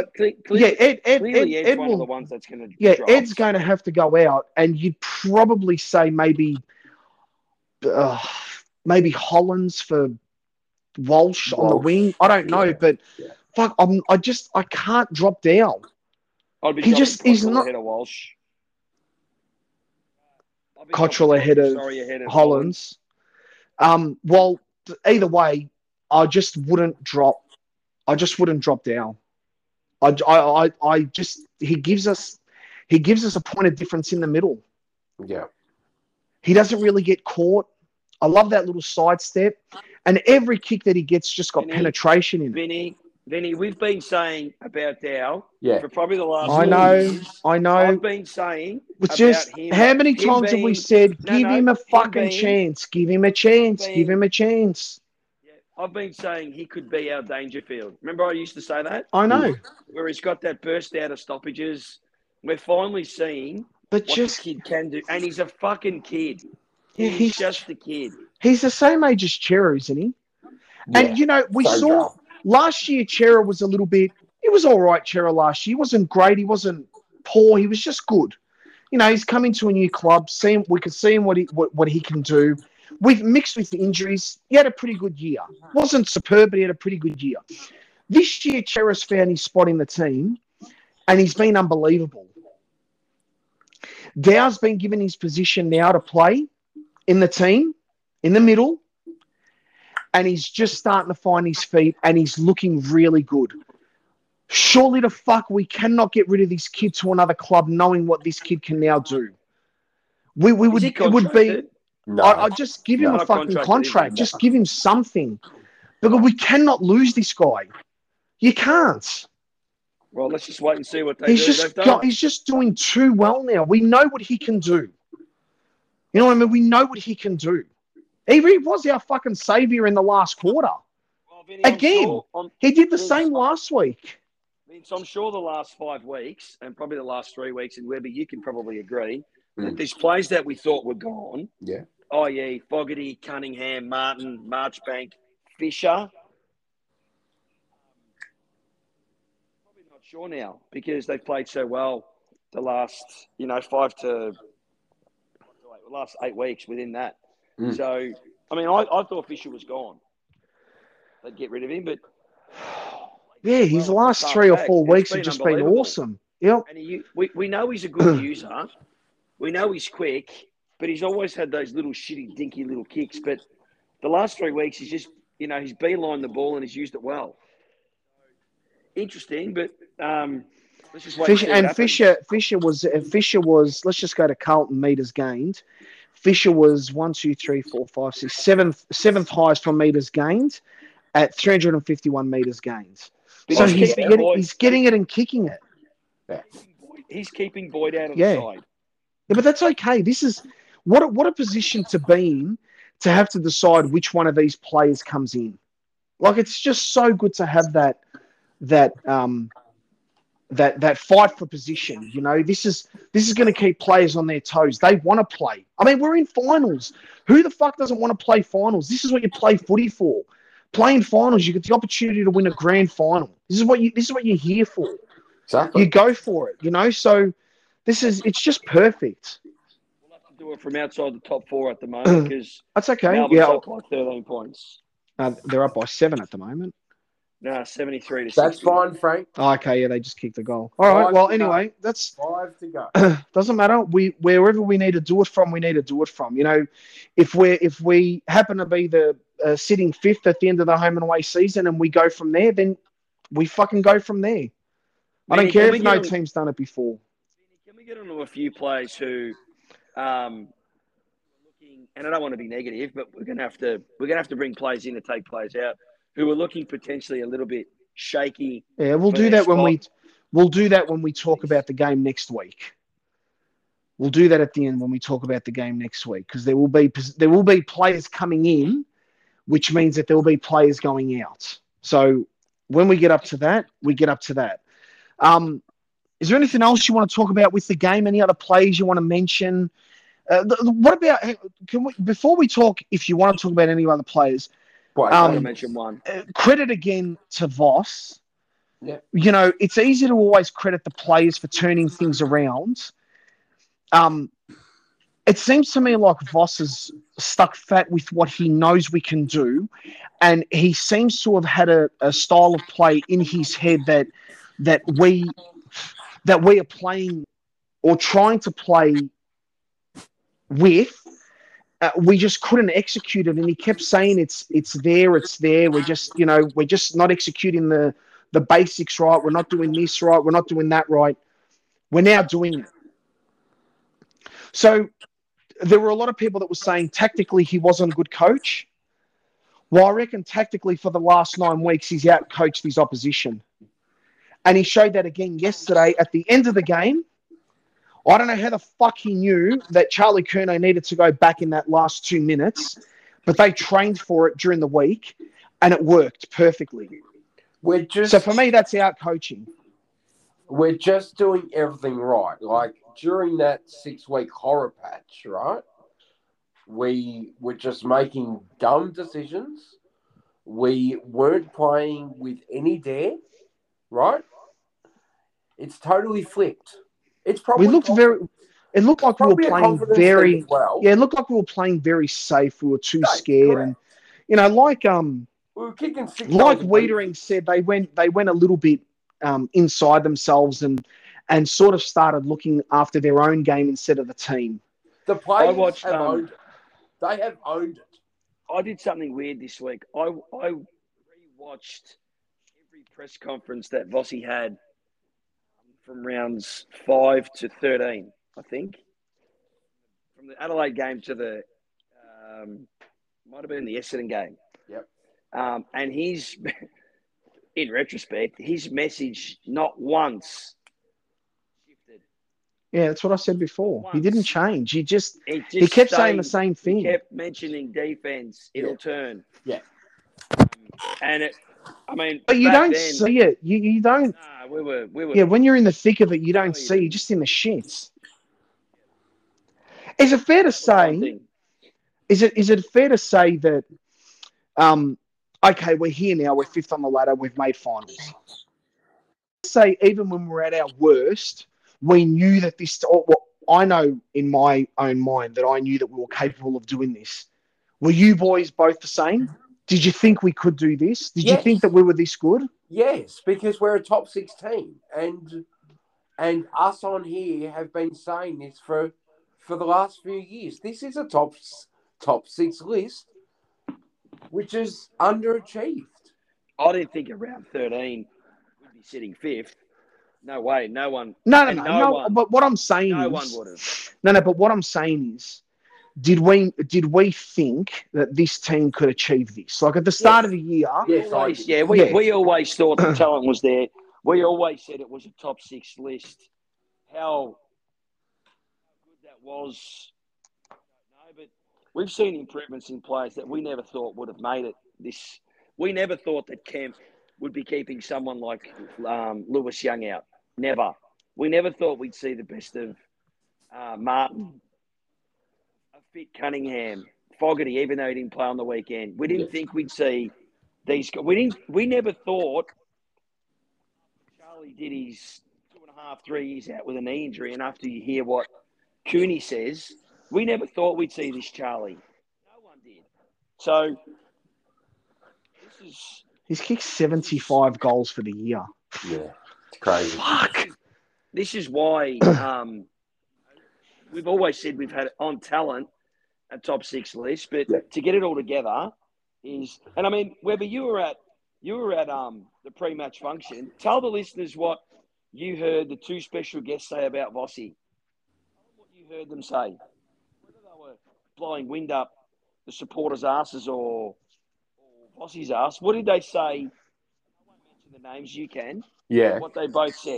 Ed one will, of the ones that's going to yeah, drop. Ed's going to have to go out, and you'd probably say maybe maybe Hollins for Walsh on the wing. I don't know, but fuck, I can't drop down. I'd be He's not ahead of Walsh. Cottrell ahead of Hollins. Well, either way, I just wouldn't drop down. He gives us a point of difference in the middle. Yeah. He doesn't really get caught. I love that little sidestep. And every kick that he gets just got penetration in it. Vinny, we've been saying about Dow for probably the last years. I know. I've been saying it's just him, how many times have we said, give him a fucking chance, give him a chance, give him a chance. Yeah, I've been saying he could be our Dangerfield. Remember I used to say that? I know. Where he's got that burst out of stoppages. We're finally seeing what the kid can do. And he's a fucking kid. Yeah, he's just a kid. He's the same age as Chera, isn't he? Yeah. And, we saw last year Chera was a little bit – he was all right, Chera, last year. He wasn't great. He wasn't poor. He was just good. He's coming to a new club. We could see him what he can do. Mixed with the injuries, he had a pretty good year. Wasn't superb, but he had a pretty good year. This year, Chera's found his spot in the team, and he's been unbelievable. Dow's been given his position now to play in the team, in the middle, and he's just starting to find his feet, and he's looking really good. Surely the fuck we cannot get rid of this kid to another club knowing what this kid can now do. It would be... No, I just give him a fucking contract. Just give him something. Because we cannot lose this guy. You can't. Well, let's just wait and see what they do. He's just doing too well now. We know what he can do. You know what I mean? We know what he can do. He was our fucking saviour in the last quarter. Well, Vinny, again, he did the same last week. Vince, I'm sure the last 5 weeks, and probably the last 3 weeks, and Webby, you can probably agree, that these players that we thought were gone, i.e. Fogarty, Cunningham, Martin, Marchbank, Fisher, probably not sure now because they've played so well the last, last 8 weeks within that. So, I mean, I thought Fisher was gone. They'd get rid of him, but... Yeah, his last 3 or 4 weeks have just been awesome. Yep. And we know he's a good user. We know he's quick, but he's always had those little shitty, dinky little kicks. But the last 3 weeks, he's just, he's beelined the ball and he's used it well. Interesting, but let's just wait. Fisher was. Let's just go to Carlton meters gained. Fisher was 1, 2, 3, 4, 5, 6, seventh highest from meters gained at 351 meters gained. So he's getting it and kicking it. Yeah. He's keeping Boyd out of the side. Yeah, but that's okay. This is what a position to be in to have to decide which one of these players comes in. Like, it's just so good to have that fight for position. This is going to keep players on their toes. They want to play. I mean, we're in finals. Who the fuck doesn't want to play finals? This is what you play footy for. Playing finals, you get the opportunity to win a grand final. This is what you're here for. Exactly. You go for it. So it's just perfect. We'll have to do it from outside the top 4 at the moment because that's okay. Melbourne's up by 13 points. They're up by 7 at the moment. No, 73 to 60. That's fine, Frank. Oh, okay, yeah, they just kicked the goal. All right, well, anyway, that's 5 to go. Doesn't matter. Wherever we need to do it from, we need to do it from. If we happen to be the sitting 5th at the end of the home and away season, and we go from there, then we fucking go from there. I don't care if no team's done it before. Can we get onto a few players who, looking? And I don't want to be negative, but we're gonna have to bring players in to take players out who are looking potentially a little bit shaky. Yeah, we'll do that when we talk about the game next week. We'll do that at the end when we talk about the game next week, because there will be players coming in, which means that there will be players going out. So when we get up to that, we get up to that. Is there anything else you want to talk about with the game? Any other players you want to mention? What about before we talk? If you want to talk about any other players, I mention one. Credit again to Voss. Yeah. It's easy to always credit the players for turning things around. it seems to me like Voss is stuck fat with what he knows we can do, and he seems to have had a style of play in his head that we are playing or trying to play with. We just couldn't execute it, and he kept saying it's there. We're just not executing the basics right. We're not doing this right. We're not doing that right. We're now doing it. So there were a lot of people that were saying tactically he wasn't a good coach. Well, I reckon tactically for the last 9 weeks he's out-coached his opposition. And he showed that again yesterday at the end of the game. I don't know how the fuck he knew that Charlie Curnow needed to go back in that last 2 minutes, but they trained for it during the week, and it worked perfectly. So for me, that's out-coaching. We're just doing everything right. Like, during that 6-week horror patch, right, we were just making dumb decisions. We weren't playing with any dare, right? It's totally flipped. It's probably It looked like we were playing very well. Yeah, it looked like we were playing very safe. We were too scared, correct. and we were kicking 6 like Wiedering said, they went a little bit inside themselves and sort of started looking after their own game instead of the team. The players have owned it. They have owned it. I did something weird this week. I rewatched every press conference that Vossi had from rounds 5 to 13, I think. From the Adelaide game to the might have been the Essendon game. Yep. And he's, in retrospect, his message not once shifted. Yeah, that's what I said before. Once. He didn't change. He kept saying the same thing. He kept mentioning defense. It'll turn. Yeah. And but you don't see it. You don't. Nah, we were. Yeah, when you're in the thick of it, you don't see. You're just in the shits. Is it fair to say? Is it fair to say that? Okay, we're here now. We're 5th on the ladder. We've made finals. Say even when we're at our worst, we knew that this. I know in my own mind that I knew that we were capable of doing this. Were you boys both the same? Did you think we could do this? Did you think that we were this good? Yes, because we're a top 6 team, and us on here have been saying this for the last few years. This is a top 6 list, which is underachieved. I didn't think around 13 we'd be sitting 5th. No way, no one. No. But what I'm saying is, one would have. No. But what I'm saying is, did we think that this team could achieve this? Like at the start of the year, we always thought the talent was there. We always said it was a top 6 list. How good that was, I don't know. But we've seen improvements in players that we never thought would have made it. We never thought that Kemp would be keeping someone like Lewis Young out. Never. We never thought we'd see the best of Martin, a fit Cunningham, Fogarty, even though he didn't play on the weekend. We didn't think we'd see these. We never thought Charlie did his 2.5, 3 years out with a knee injury, and after you hear what Cooney says, we never thought we'd see this Charlie. No one did. So he's kicked 75 goals for the year. Yeah, it's crazy. Fuck. This is why we've always said we've had on talent a top 6 list, but to get it all together is, and I mean, Webber, you were at the pre-match function. Tell the listeners what you heard the 2 special guests say about Vossi. What you heard them say, whether they were blowing wind up the supporters' asses or Vossi's ass. What did they say? I won't mention the names. You can. Yeah. What they both said.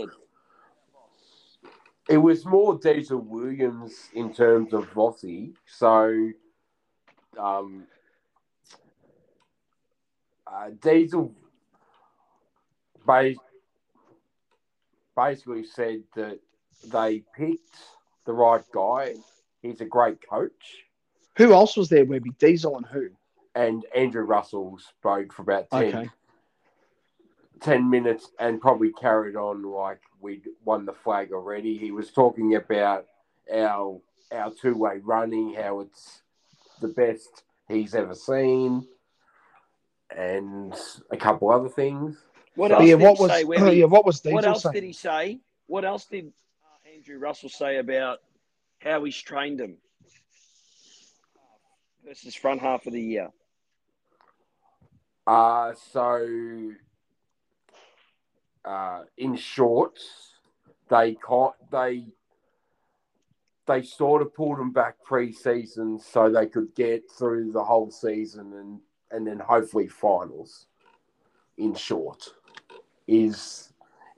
It was more Diesel Williams in terms of Vossi. So, Diesel basically said that they picked the right guy. He's a great coach. Who else was there, Webby? Diesel and who? And Andrew Russell spoke for about 10 minutes and probably carried on like we'd won the flag already. He was talking about our our two-way running, how it's the best he's ever seen, and a couple other things. What So- else Yeah, did what he was say, Webby? what was What Diesel else saying? did he say? What else did Andrew Russell say about how he's trained him versus front half of the year? In short, they sort of pulled them back pre-season so they could get through the whole season and then hopefully finals. In short, is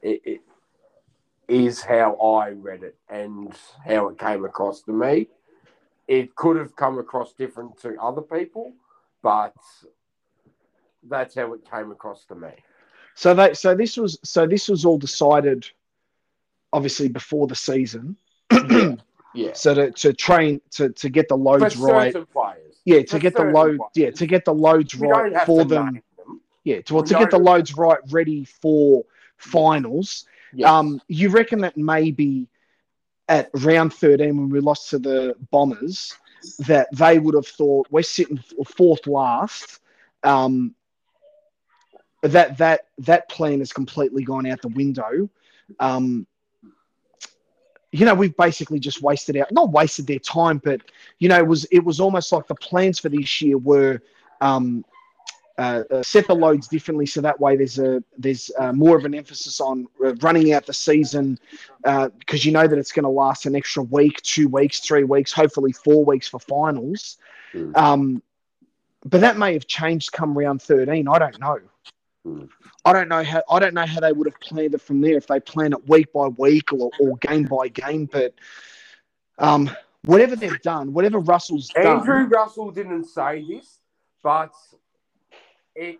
how I read it and how it came across to me. It could have come across different to other people, but that's how it came across to me. So this was all decided, obviously before the season. Yeah. So to train to get the loads For right. certain players. Yeah, to For get the certain load. players. Yeah, to get the loads We right don't have for to them. name them. Yeah, to We get the don't- loads right, ready for finals. Yes. You reckon that maybe at round 13 when we lost to the Bombers, that they would have thought we're sitting fourth last. That plan has completely gone out the window. We've basically just not wasted their time, but it was almost like the plans for this year were set the loads differently, so that way there's more of an emphasis on running out the season, because that it's going to last an extra week, 2 weeks, 3 weeks, hopefully 4 weeks for finals. But that may have changed come round 13. I don't know. I don't know how they would have planned it from there, if they plan it week by week or game by game. But whatever they've done, whatever Russell's done. Andrew Russell didn't say this, but it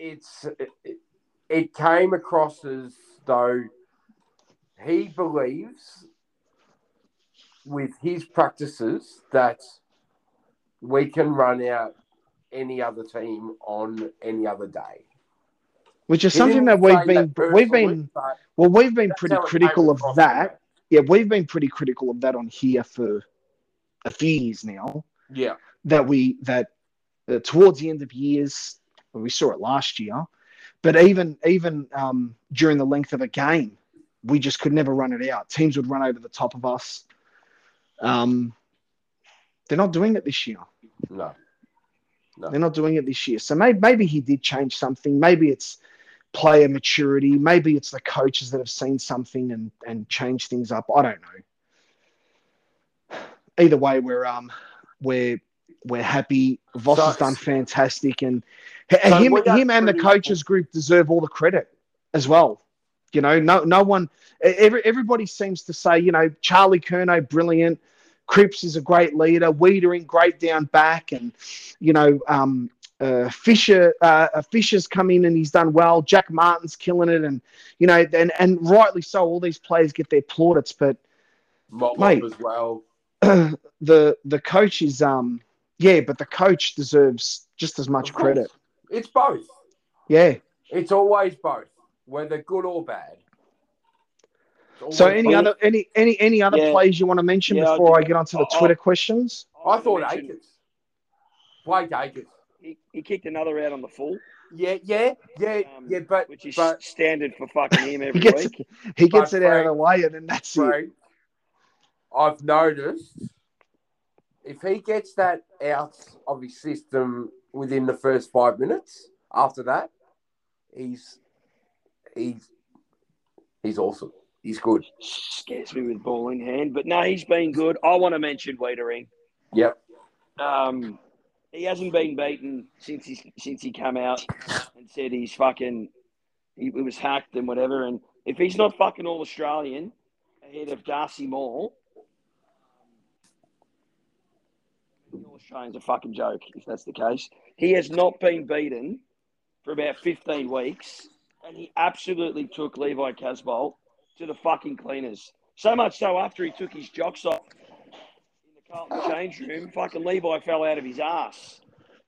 came across as though he believes with his practices that we can run out any other team on any other day. Which is He something that didn't we've say been that personally, but we've been that's pretty how it critical came of across that. to me. Yeah, we've been pretty critical of that on here for a few years now. Yeah. That towards the end of years, we saw it last year, but even during the length of a game, we just could never run it out. Teams would run over the top of us. They're not doing it this year. No. They're not doing it this year. So maybe he did change something. Maybe it's player maturity. Maybe it's the coaches that have seen something and changed things up. I don't know. Either way, we're happy. Voss has done fantastic, and him and the coaches group deserve all the credit as well. No one. Everybody seems to say, Charlie Curnow, brilliant. Cripps is a great leader. Wiedering, great down back, and Fisher's come in and he's done well. Jack Martin's killing it, and and rightly so. All these players get their plaudits, but Motlop as well. the coach is but the coach deserves just as much credit. It's both. Yeah, it's always both, whether good or bad. So any other plays you want to mention before I get onto the Twitter questions? I thought Akers. Blake Akers. He kicked another out on the full. But which is standard for fucking him every week. He gets it out of the way, and then that's it. I've noticed if he gets that out of his system within the first 5 minutes, after that, he's awesome. He's good. Scares me with ball in hand, but no, he's been good. I want to mention Wiedering. Yep. He hasn't been beaten since he came out and said he was hacked and whatever. And if he's not fucking All Australian ahead of Darcy Moore, All Australian's a fucking joke if that's the case. He has not been beaten for about 15 weeks, and he absolutely took Levi Casbolt to the fucking cleaners. So much so after he took his jocks off in the Carlton change room, fucking Levi fell out of his ass.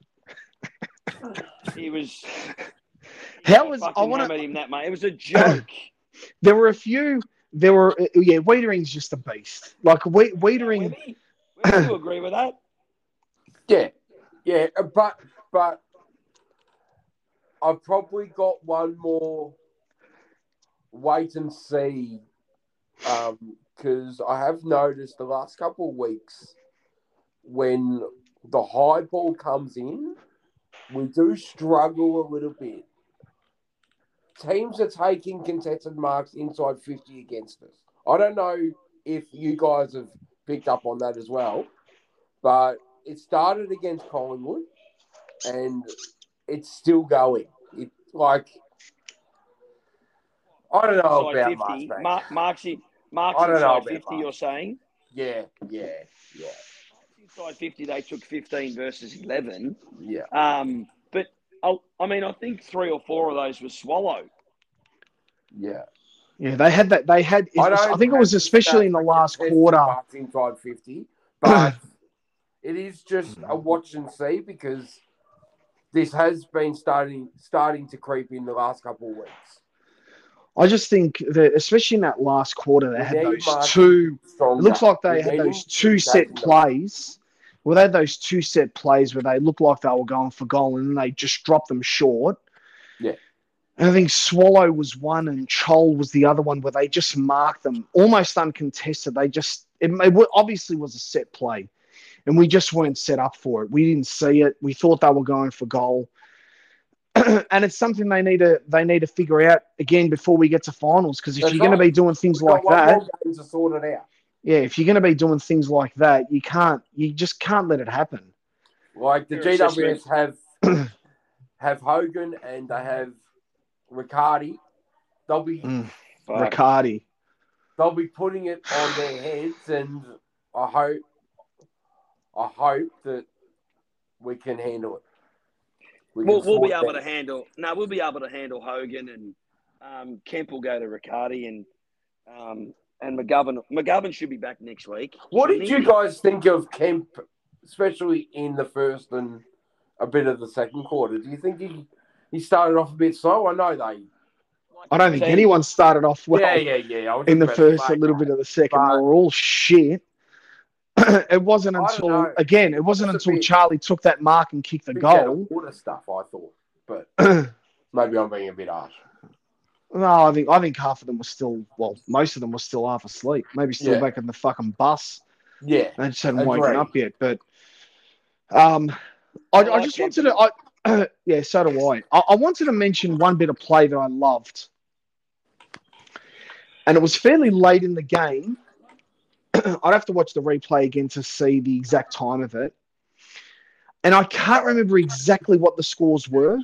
He was... hammered him that, mate. It was a joke. Wiedering's just a beast. Like, Wiedering... I do agree with that. Yeah, but I've probably got one more wait and see, because I have noticed the last couple of weeks when the high ball comes in, we do struggle a little bit. Teams are taking contested marks inside 50 against us. I don't know if you guys have picked up on that as well, but it started against Collingwood and it's still going. I don't know Inside about 50. Marks, Mark's I don't know inside about 50, you're Marks. saying? Yeah. Inside 50, they took 15 versus 11. Yeah. But, I think 3 or 4 of those were Swallow. Yeah. Yeah, they had that. They had. I think it was especially in the last quarter. Inside 50, but it is just a watch and see because this has been starting to creep in the last couple of weeks. I just think that, especially in that last quarter, they had those Mark two. stronger. It looks like they had those two set plays. Well, they had those two set plays where they looked like they were going for goal and then they just dropped them short. Yeah. And I think Swallow was one and Chol was the other one where they just marked them almost uncontested. It obviously was a set play and we just weren't set up for it. We didn't see it. We thought they were going for goal. And it's something they need to figure out again before we get to finals. Because if you're going to be doing things like that, to sort it out. Yeah, if you're going to be doing things like that, you just can't let it happen. Like the GWS have Hogan and they have Riccardi. They'll be Riccardi. They'll be putting it on their heads, and I hope that we can handle it. We'll be able to handle. No, we'll be able to handle Hogan, and Kemp will go to Riccardi, and McGovern. McGovern should be back next week. What did you guys think of Kemp, especially in the first and a bit of the second quarter? Do you think he started off a bit slow? I don't think anyone started off well. Yeah. In the first, a little bit of the second, they were all shit. It wasn't until Charlie took that mark and kicked the goal. Water stuff, I thought, but maybe I'm being a bit harsh. No, I think half of them were still. Well, most of them were still half asleep. Maybe still back in the fucking bus. Yeah, they just hadn't woken up yet. But I just wanted to. Yeah, so do I. I wanted to mention one bit of play that I loved, and it was fairly late in the game. I'd have to watch the replay again to see the exact time of it. And I can't remember exactly what the scores were.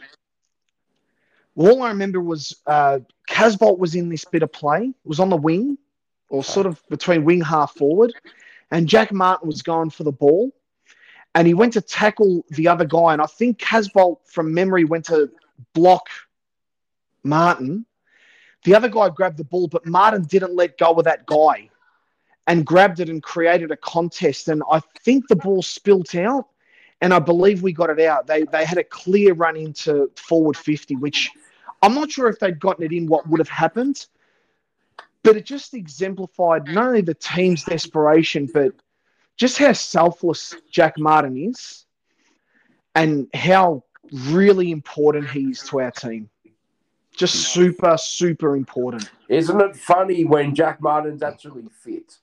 All I remember was Casbolt was in this bit of play, was on the wing, or sort of between wing half forward, and Jack Martin was going for the ball. And he went to tackle the other guy, and I think Casbolt, from memory, went to block Martin. The other guy grabbed the ball, but Martin didn't let go of that guy and grabbed it and created a contest. And I think the ball spilt out, and I believe we got it out. They had a clear run into forward 50, which I'm not sure if they'd gotten it in what would have happened, but it just exemplified not only the team's desperation, but just how selfless Jack Martin is and how really important he is to our team. Just super, super important. Isn't it funny when Jack Martin's actually fit?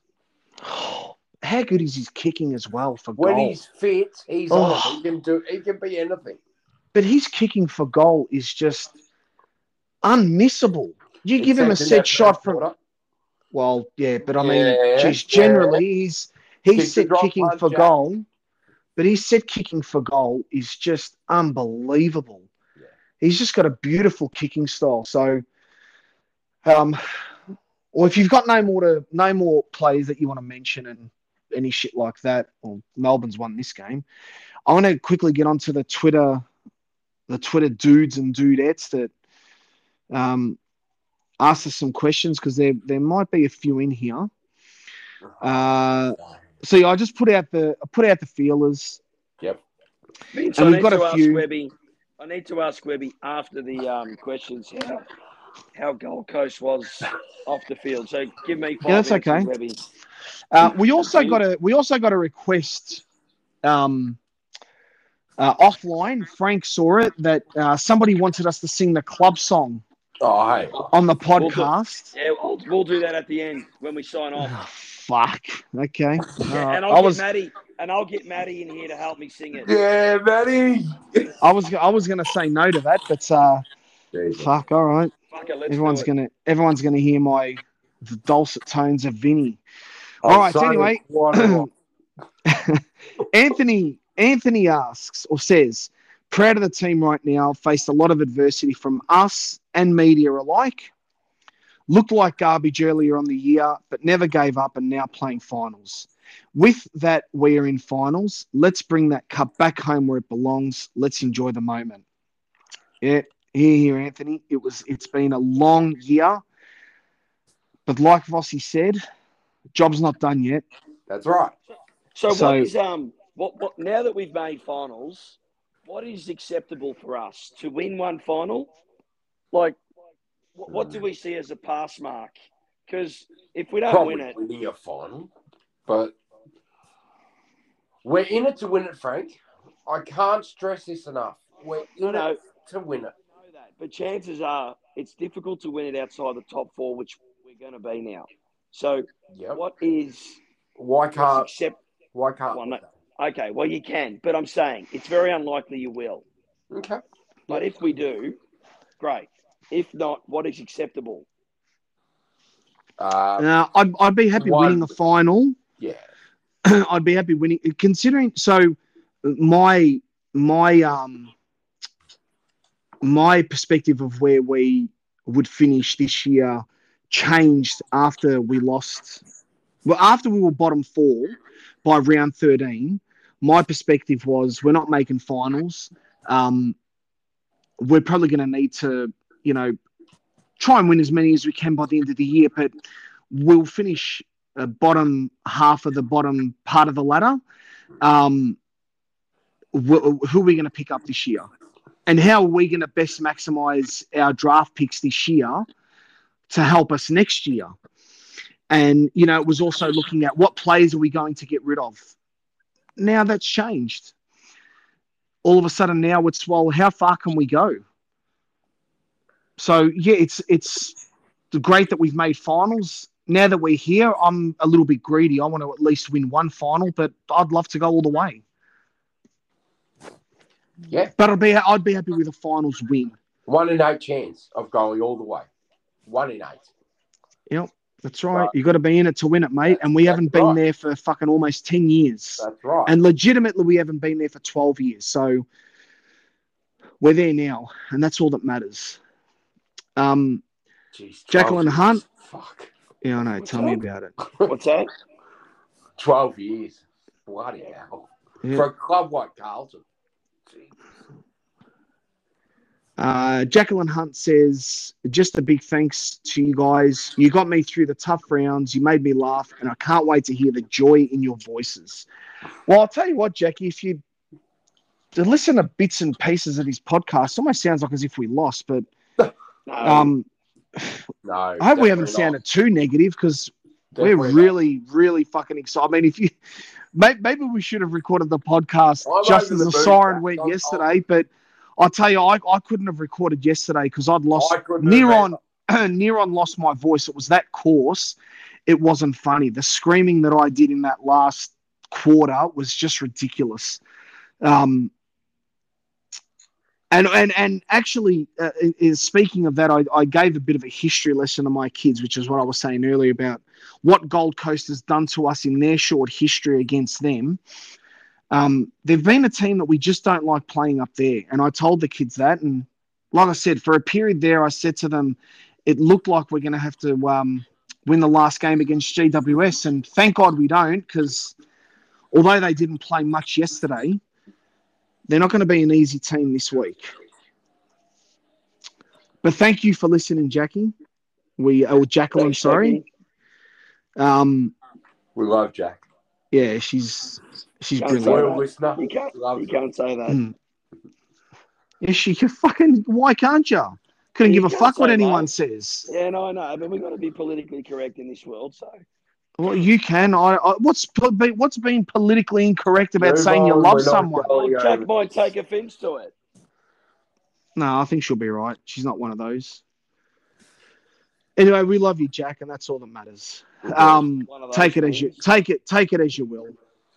How good is his kicking as well for goal? When he's fit, he's on. He can be anything. But his kicking for goal is just unmissable. You give him a set shot from. Well, yeah, but I mean, generally he's set kicking for goal, but his set kicking for goal is just unbelievable. Yeah. He's just got a beautiful kicking style. So, or if you've got no more players that you want to mention and any shit like that, well, Melbourne's won this game. I want to quickly get onto the Twitter dudes and dudettes that asked us some questions, because there might be a few in here. So yeah, I just put out the feelers. Yep. And we've got a few. I need to ask Webby after the questions how Gold Coast was off the field. So give me 5 that's okay. Webby. We also got a request offline. Frank saw it that somebody wanted us to sing the club song Oh, hey. on the podcast. We'll do that at the end when we sign off. Oh, fuck. Okay. Yeah, and I'll get Maddie in here to help me sing it. Yeah, Matty. I was gonna say no to that, but fuck. All right. Fuck it, let's Everyone's gonna hear the dulcet tones of Vinny. All right. Anyway, Anthony asks or says, proud of the team right now. Faced a lot of adversity from us and media alike. Looked like garbage earlier on the year, but never gave up and now playing finals. With that, we are in finals. Let's bring that cup back home where it belongs. Let's enjoy the moment. Yeah, here, Anthony. It's been a long year, but like Vossi said, job's not done yet. That's right. So what is what now that we've made finals, what is acceptable for us to win one final? Like, what do we see as a pass mark? Because if we don't win it, winning a final, but we're in it to win it, Frank. I can't stress this enough. We're in it to win it. I know that, but chances are it's difficult to win it outside the top four, which we're going to be now. So, Why can't? Okay, well, you can, but I'm saying it's very unlikely you will. Okay. But if we do, great. If not, what is acceptable? I'd be happy winning a final. Yeah. I'd be happy winning. Considering, so my perspective of where we would finish this year changed after we lost. Well, after we were bottom 4 by round 13, my perspective was we're not making finals. We're probably going to need to, try and win as many as we can by the end of the year, but we'll finish bottom half of the bottom part of the ladder. Who are we going to pick up this year? And how are we going to best maximize our draft picks this year to help us next year? And, it was also looking at what players are we going to get rid of? Now that's changed. All of a sudden now it's, well, how far can we go? So, yeah, it's great that we've made finals. Now that we're here, I'm a little bit greedy. I want to at least win one final, but I'd love to go all the way. Yeah. But I'd be happy with a finals win. 1 in 8 chance of going all the way. 1 in 8. Yep. That's right. You got to be in it to win it, mate. And we haven't been there for fucking almost 10 years. That's right. And legitimately, we haven't been there for 12 years. So we're there now, and that's all that matters. Jeez, Jacqueline Hunt. Fuck. Yeah, I know. Tell me about it. What's that? 12 years. Bloody hell. Yeah. For a club like Carlton. Jacqueline Hunt says, just a big thanks to you guys. You got me through the tough rounds. You made me laugh, and I can't wait to hear the joy in your voices. Well, I'll tell you what, Jackie, if you listen to bits and pieces of his podcast, it almost sounds like as if we lost, but No, I hope we haven't sounded too negative because we're really, really fucking excited. I mean, if you maybe we should have recorded the podcast just as the siren went yesterday, but I'll tell you, I couldn't have recorded yesterday because I'd lost near on lost my voice. It was that coarse. It wasn't funny. The screaming that I did in that last quarter was just ridiculous. And actually, speaking of that, I gave a bit of a history lesson to my kids, which is what I was saying earlier about what Gold Coast has done to us in their short history against them. They've been a team that we just don't like playing up there. And I told the kids that. And like I said, for a period there, I said to them, it looked like we're going to have to win the last game against GWS. And thank God we don't, because although they didn't play much yesterday, they're not going to be an easy team this week. But thank you for listening, Jackie. Jacqueline, Thanks, sorry. We love Jack. Yeah, she's brilliant. Loyal listener. You can't say that. Is she fucking? Why can't you? Couldn't give a fuck what anyone says. Yeah, no, I know. But we've got to be politically correct in this world, so. Well, you can. What's been politically incorrect about Move saying you on, love we're not someone? going Well, Jack over might take offence to it. No, I think she'll be right. She's not one of those. Anyway, we love you, Jack, and that's all that matters. One of those Take it as you things. take it as you will.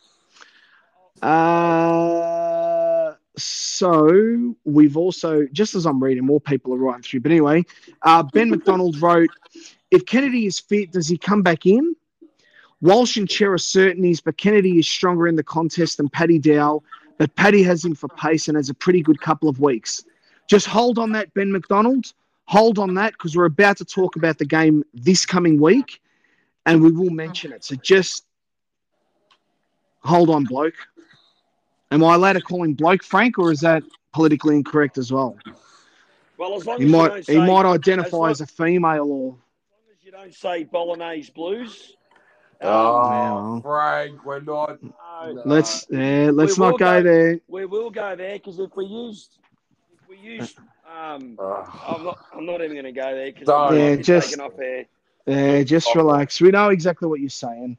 So we've also, just as I'm reading, more people are writing through. But anyway, Ben McDonald wrote, if Kennedy is fit, does he come back in? Walsh and Cher are certainties, but Kennedy is stronger in the contest than Paddy Dow. But Paddy has him for pace and has a pretty good couple of weeks. Just hold on that, Ben McDonald. Hold on that, because we're about to talk about the game this coming week, and we will mention it. So just hold on, bloke. Am I allowed to call him bloke, Frank, or is that politically incorrect as well? Well, as long He as might you don't say, identify as a female, or as long as you don't say Bolognese Blues. Oh, Frank, we're not. No. let's We not will go there. We will go there because if we used, I'm not even going to go there because No. I'm Yeah, just- taken off here. Just relax. We know exactly what you're saying.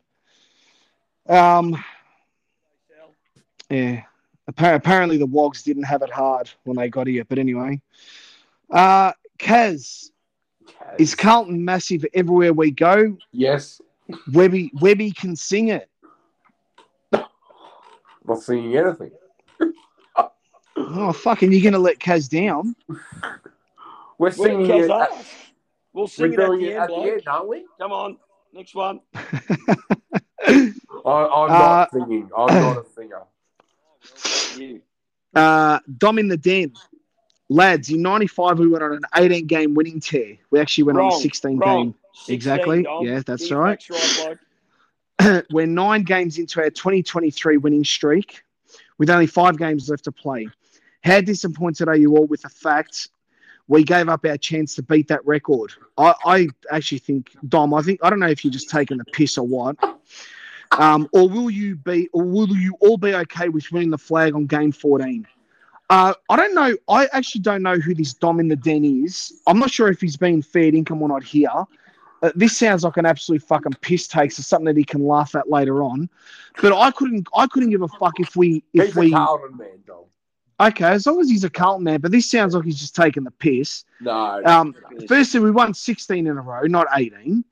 Yeah. Apparently the Wogs didn't have it hard when they got here, but anyway. Kaz, is Carlton massive everywhere we go? Yes. Webby can sing it. Not singing anything. Oh, fucking, you're going to let Kaz down? We're singing it. We'll We're sing it doing at the it end, at the bloke. end, aren't we? Come on, next one. I'm not singing. I'm not a singer. You. Dom in the Den. Lads, in 95, we went on an 18-game winning tear. We actually went on a 16-game. 16, Exactly. Dom. Yeah, that's Your right. facts right, bloke. We're 9 games into our 2023 winning streak with only 5 games left to play. How disappointed are you all with the fact we gave up our chance to beat that record? I actually think, Dom, I don't know if you're just taking the piss or what. Or will you all be okay with winning the flag on game 14? I don't know. I actually don't know who this Dom in the Den is. I'm not sure if he's been fair income or not here. This sounds like an absolute fucking piss take, so something that he can laugh at later on. But I couldn't give a fuck if we. He's a Carlton man, Dom. Okay, as long as he's a Carlton man, but this sounds like he's just taking the piss. No. Firstly, we won 16 in a row, not 18.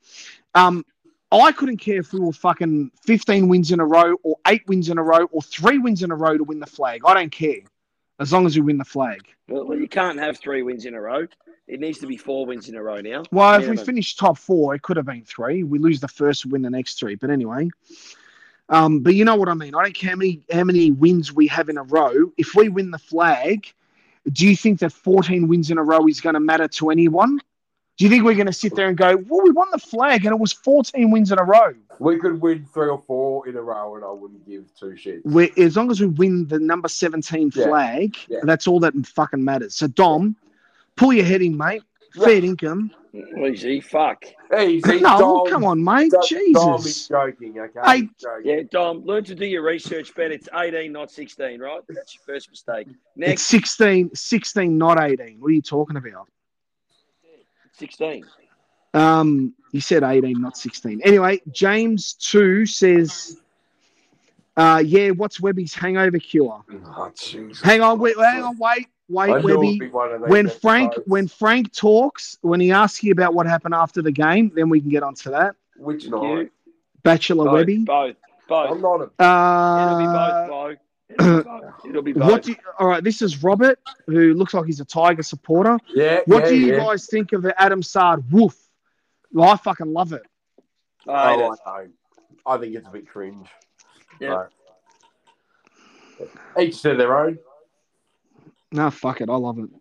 I couldn't care if we were fucking 15 wins in a row or 8 wins in a row or 3 wins in a row to win the flag. I don't care, as long as we win the flag. Well, you can't have 3 wins in a row. It needs to be 4 wins in a row now. Well, if we finish top 4, it could have been 3. We lose the first, win the next 3. But anyway, but you know what I mean. I don't care how many wins we have in a row. If we win the flag, do you think that 14 wins in a row is going to matter to anyone? Do you think we're going to sit there and go, well, we won the flag and it was 14 wins in a row? We could win 3 or 4 in a row and I wouldn't give 2 shits. As long as we win the number 17 flag, that's all that fucking matters. So, Dom, pull your head in, mate. Fair income. Easy, fuck. Easy, no, Dom. Come on, mate. Jesus. Dom is joking, okay? Hey, joking. Yeah, Dom, learn to do your research, Ben. It's 18, not 16, right? That's your first mistake. Next. It's 16, not 18. What are you talking about? 16. You said 18, not 16. Anyway, James 2 says, what's Webby's hangover cure? Oh, Jesus. Hang on, wait, Webby. When Frank talks, when he asks you about what happened after the game, then we can get onto that. Which night? Bachelor Webby. Both. I'm not It'll be both. All right, this is Robert, who looks like he's a Tiger supporter. Yeah. What do you guys think of the Adam Sard woof? Well, I fucking love it. I think it's a bit cringe. Yeah. So, each to their own. No, fuck it. I love it.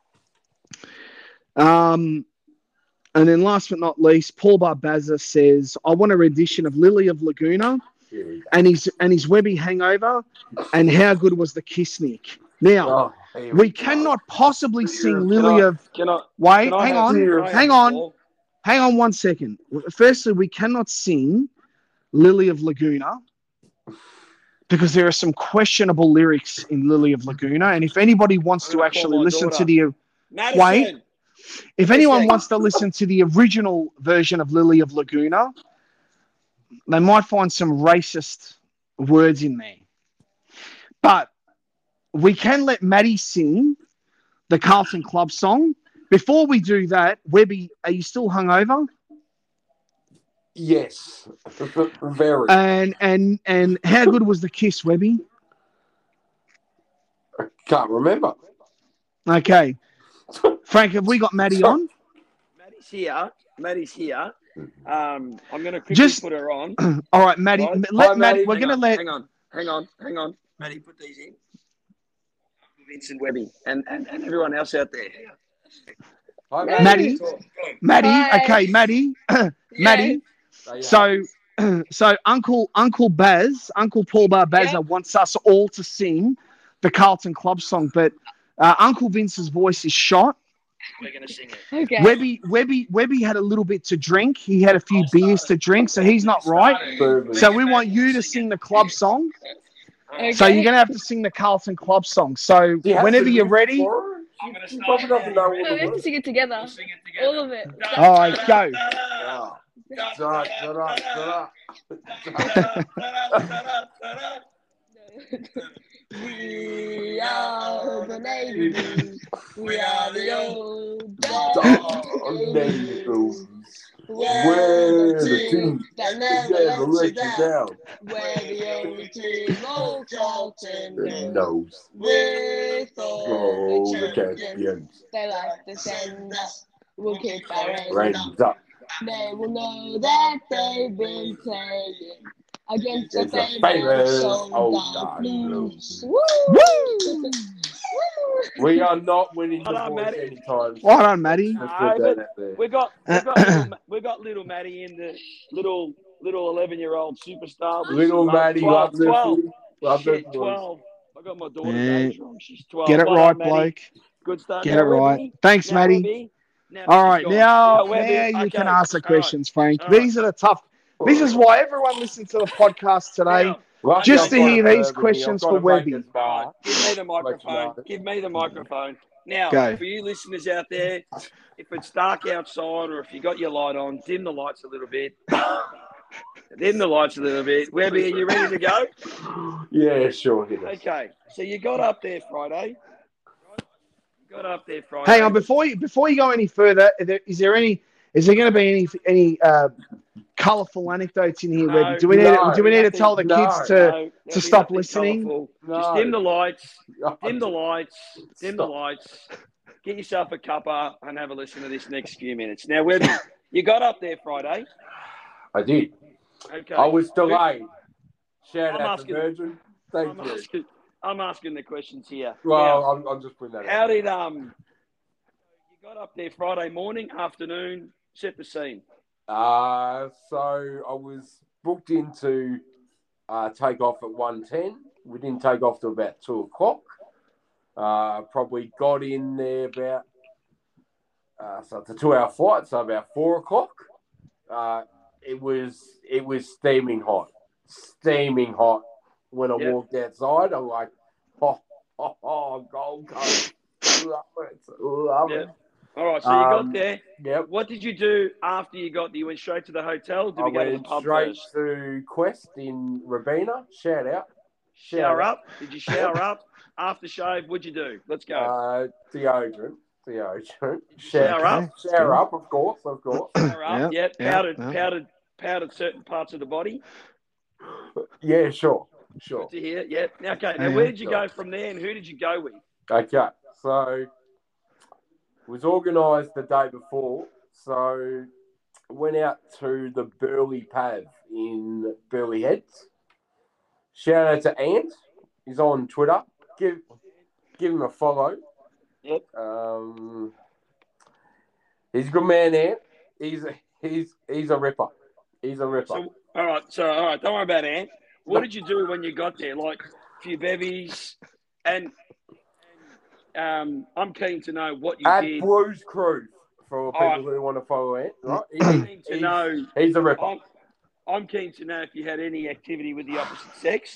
And then last but not least, Paul Barbaza says, I want a rendition of Lily of Laguna and his Webby hangover and how good was the Kissnick. Now, we cannot possibly sing Lily of... Wait, hang on 1 second. Firstly, we cannot sing Lily of Laguna because there are some questionable lyrics in Lily of Laguna. And if anybody wants to actually listen to the... Madison. Wait. If anyone wants to listen to the original version of Lily of Laguna, they might find some racist words in there. But we can let Maddie sing the Carlton Club song. Before we do that, Webby, are you still hungover? Yes, very. And how good was the kiss, Webby? Can't remember. Okay. Frank, have we got Maddie on? Maddie's here. I'm going to quickly put her on. All right, Maddie. Right? Let Maddie. We're going to let. Hang on. Maddie, put these in. Vincent Webby and everyone else out there. Hi, Maddie. Hi. Okay, Maddie. Maddie. So Uncle Paul Barbaza wants us all to sing the Carlton Club song, but Uncle Vince's voice is shot. We're going to sing it. Okay. Webby had a little bit to drink. He had a few beers to drink, so he's not right. So we want you to sing the club song. Okay. So you're going to have to sing the Carlton Club song. So whenever you're ready. I'm going to start. No, we have to sing it together. All of it. All right, go. We are the Navy Blues. We are the old Navy Blues. We're the team that never let you down. We're the only team old Carlton knows. With all the champions, they like to send us. We'll keep our ends up. They will know that they've been playing against the famous old Blues. Woo! We are not winning the Well voice done, anytime. Well done, Maddie. We got little Maddie in the little 11-year-old superstar. Little Maddie, 12. Love Shit, the 12. I got my daughter's Yeah. age wrong. She's 12. Get it Well right, done, Maddie. bloke. Good start. Get Now, it right. Webby. Thanks, Now, Maddie. Webby. Now, All right, she's gone. now Webby. you can Okay. ask the All right. questions, Frank. All right. These are the tough. This is why everyone listens to the podcast today. Now, Just to okay, hear now, these questions for Webby. all right, give me the microphone. Give me the microphone. Now, Go. for you listeners out there, if it's dark outside or if you got your light on, dim the lights a little bit. Dim the lights a little bit. Webby, are you ready to go? Yeah, sure. Hit us. Okay, so you got up there Friday. Hang on, before you go any further, is there going to be any colourful anecdotes in here, No, Webby? Do we need to tell the no, kids to stop listening? Colourful. No. Just dim the lights. Dim the Stop. lights. Get yourself a cuppa and have a listen to this next few minutes. Now, Webby, you got up there Friday. I did. Okay. I was delayed. Shout I'm out asking- to Virgin. Thank you. I'm asking the questions here. Well, I'm just putting that How out. did you got up there Friday morning, afternoon? Set the scene. So I was booked in to take off at 1:10. We didn't take off till about 2:00. Probably got in there about so it's a 2-hour flight, so about 4:00. It was steaming hot. When I walked outside, I'm like, Gold Coast. Love it. All right, so you got there. Yep. What did you do after you got there? You went straight to the hotel? Did I we go to the went pub straight first? to Quest in Rabina. Shout out. Shower up? Did you shower up? After shave, what'd you do? Let's go. Deodorant. Shower up? Shower up, of course. Shower up? Yeah, Powdered certain parts of the body. Yeah, sure. Good to hear. Yeah. Okay. Now, where did you go from there, and who did you go with? Okay, so it was organised the day before. So went out to the Burleigh Pav in Burleigh Heads. Shout out to Ant. He's on Twitter. Give him a follow. Yep. He's a good man, Ant. He's a ripper. He's a ripper. So, all right. Don't worry about Ant. What did you do when you got there? Like a few bevies, and I'm keen to know what you At did. Blues Crew for people right. who want to follow Ant. Right? I'm keen to know. He's a ripper. I'm keen to know if you had any activity with the opposite sex.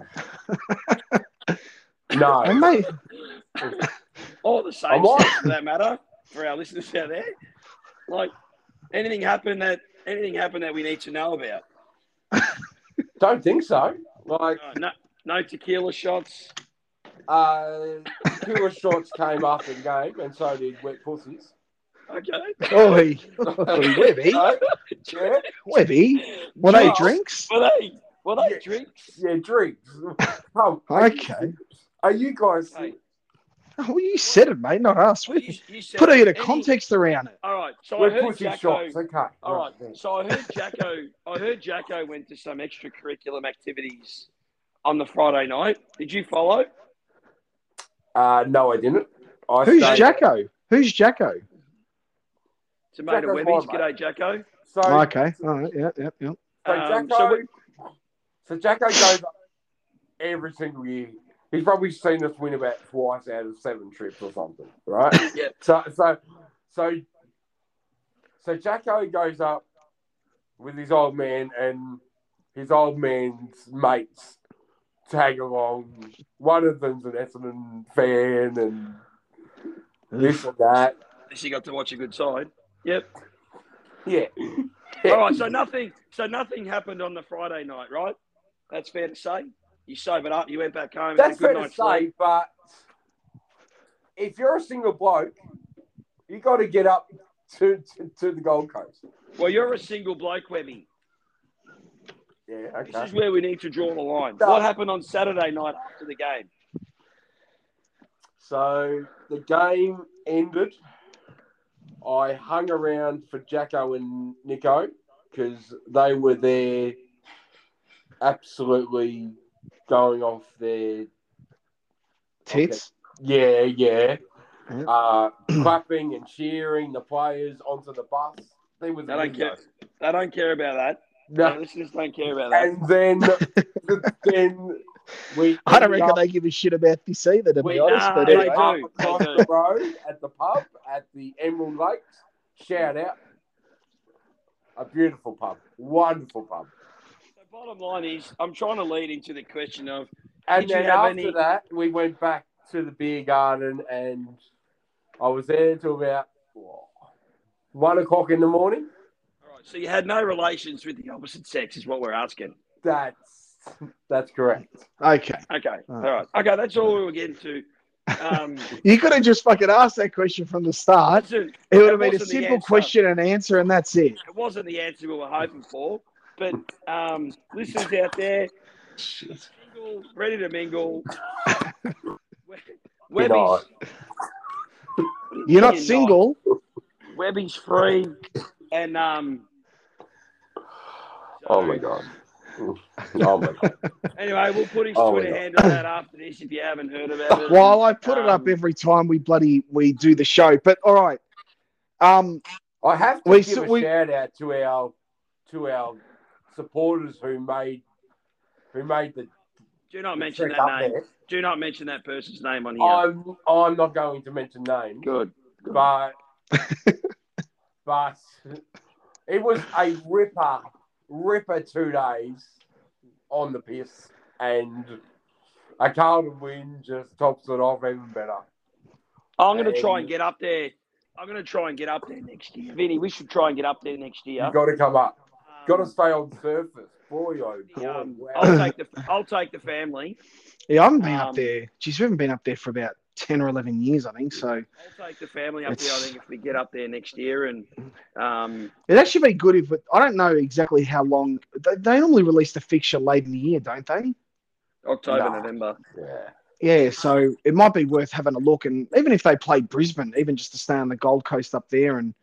No. Mate, Or the same sex, for that matter, for our listeners out there. Like, anything happened that we need to know about? Don't think so. Like, No tequila shots. Tequila shots came after the game, and so did wet pussies. Okay. Oi, Webby, Yeah. Webby. Were they drinks? Were they Yeah. drinks? Yeah, drinks. Okay. Are you guys? Hey. Oh, you said it, mate, not us. Well, you said Put a bit of any- context around it. All right. So I Wet heard pussy Jacko. shots. Okay. All right. So I heard Jacko went to some extracurricular activities on the Friday night. Did you follow? No, I didn't. Who's Jacko? Who's Jacko? It's a mate of Jacko's Webby's. my mate. G'day, Jacko. So, Okay. All right. Yeah. So Um, Jacko, so so Jacko goes up every single year. He's probably seen us win about twice out of 7 trips or something, right? Yeah. So Jacko goes up with his old man, and his old man's mates tag along. One of them's an Essendon fan, and this and that. At least you got to watch a good side. Yep. Yeah. All right. So nothing happened on the Friday night, right? That's fair to say. You sobered up. You went back home. That's had a fair good to night's say, sleep. but if you're a single bloke, you got to get up to the Gold Coast. Well, you're a single bloke, Webby. Yeah, This okay. is where we need to draw the line. No. What happened on Saturday night after the game? So the game ended. I hung around for Jacko and Nico because they were there absolutely going off their Tits. Yeah. Yeah. Clapping and cheering the players onto the bus. They were They don't care. They don't care about that. No. The listeners don't care about that. And then we. I don't ended reckon up- they give a shit about this either, to be we honest. nah, But they anyway. do. up across the road at the pub at the Emerald Lakes. Shout out. A beautiful pub. Wonderful pub. The bottom line is, I'm trying to lead into the question of, And Did you then have after any- that, we went back to the beer garden, and I was there till about 1 o'clock in the morning. all right, so you had no relations with the opposite sex, is what we're asking. That's correct. Okay. Okay, all right. Okay, that's all we were getting to. You could have just fucking asked that question from the start. Listen, It would have been a wasn't the simple answer. question and answer, and that's it. It wasn't the answer we were hoping for, but listeners out there, mingle, ready to mingle. Webby's, You're not You're single. Webby's free, and Oh my god. Oh my god. Anyway, we'll put his Oh my Twitter God. handle out after this if you haven't heard about it. Well, I put it up every time we do the show. But all right. I have to We- give a we- shout out to our supporters who made the Do not mention trek that up name. there. Do not mention that person's name on here. I'm not going to mention names, Good. but it was a ripper 2 days on the piss, and a Carlton win just tops it off even better. I'm going to try and get up there. I'm going to try and get up there next year. Vinny, we should try and get up there next year. You got to come up. Um, Got to stay on the surface. Boy, oh boy. Wow. I'll take the family. Yeah, I haven't been Um, up there. Geez, we haven't been up there for about 10 or 11 years, I think. So I'll take the family up there. I It's- think if we get up there next year, and it'd actually be good if I don't know exactly how long. They normally release the fixture late in the year, don't they? October, No. November. Yeah. Yeah, so it might be worth having a look. And even if they played Brisbane, even just to stay on the Gold Coast up there and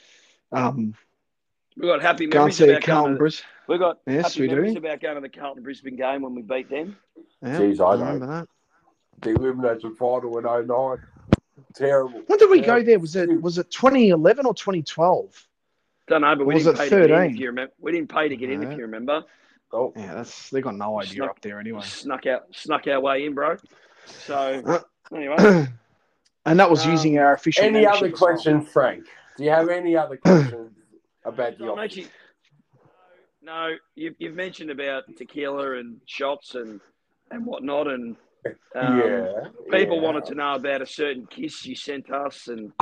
We've got happy go and memories see about Carlton going to, Brisbane. we've got Yes, happy we do. memories about going to the Carlton Brisbane game when we beat them. Yeah, Jeez, I remember that. The elimination final in 2009. Terrible. When did we Yeah. go there? Was it 2011 or 2012? Don't know, but we Was didn't it pay to get in. 13? If you remember, we didn't pay to get in. Yeah. If you remember, Oh, Yeah, they got no idea Snuck- up there anyway. snuck our way in, bro. So anyway, And that was using our official. any other membership as well. questions, Frank? Do you have any other questions about the I'm office? actually, no, you've mentioned about tequila and shots and whatnot, and Yeah. people yeah. wanted to know about a certain kiss you sent us, and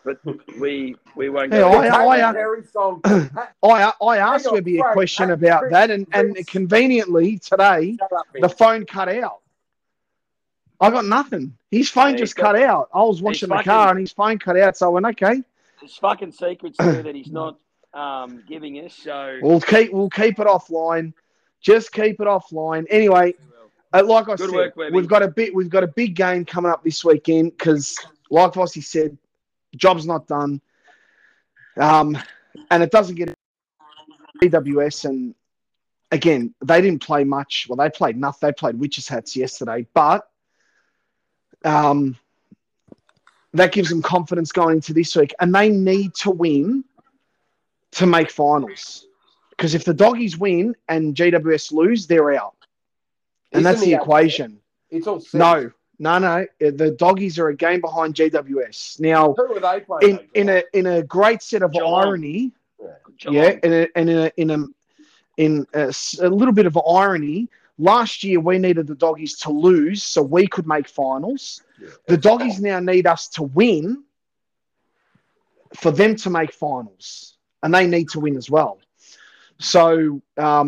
but we won't Hey, go. I- Taylor Perry song. I asked Hang on, Webby a Frank, question hey, about Chris, that, and Chris. conveniently today Shut up, the Vince. phone cut out. I got nothing. His phone Yeah, just he's got- cut out. I was washing the fucking- car and his phone cut out, so I went, okay. There's fucking secrets there that he's not giving us. So We'll keep it offline. Just keep it offline. Anyway, like I Good said, work, Webby. we've got a big game coming up this weekend because, like Vossi said, job's not done. And it doesn't get AWS, and again, they didn't play much. Well, they played nothing. They played witches hats yesterday, but that gives them confidence going into this week, and they need to win to make finals. Because if the Doggies win and GWS lose, they're out, and that's Isn't the he equation. It's all set. No. The Doggies are a game behind GWS now. Who are they playing? In a great set of Geelong. irony. Geelong. Yeah, in a little bit of irony, last year we needed the Doggies to lose so we could make finals. Yeah. The Doggies now need us to win for them to make finals, and they need to win as well. So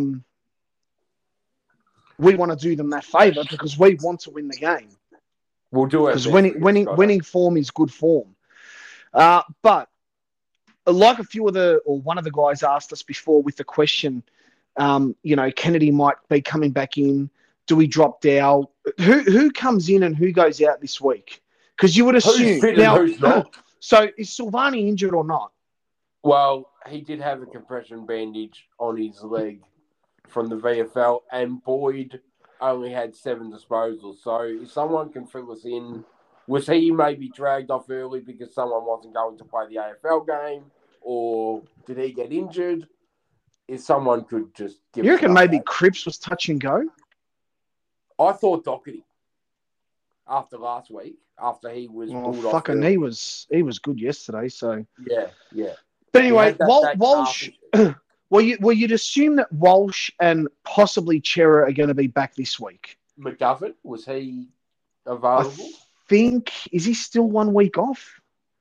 we want to do them that favour because we want to win the game. We'll do it Because winning form is good form. But like one of the guys asked us before with the question, Kennedy might be coming back in. Do we drop Dow? Who comes in and who goes out this week? Because you would assume. Who's fit now, and who's not? So is Silvani injured or not? Well, he did have a compression bandage on his leg from the VFL, and Boyd only had 7 disposals. So if someone can fill us in, was he maybe dragged off early because someone wasn't going to play the AFL game, or did he get injured? If someone could just give You us reckon an maybe update. Cripps was touch and go? I thought Doherty after last week, after he was Well, pulled off fucking early. he was good yesterday. So, Yeah. but He anyway, had that Walsh. calf Well, you'd assume that Walsh and possibly Chera are going to be back this week. McGovern, was he I available? think, is he still 1 week off?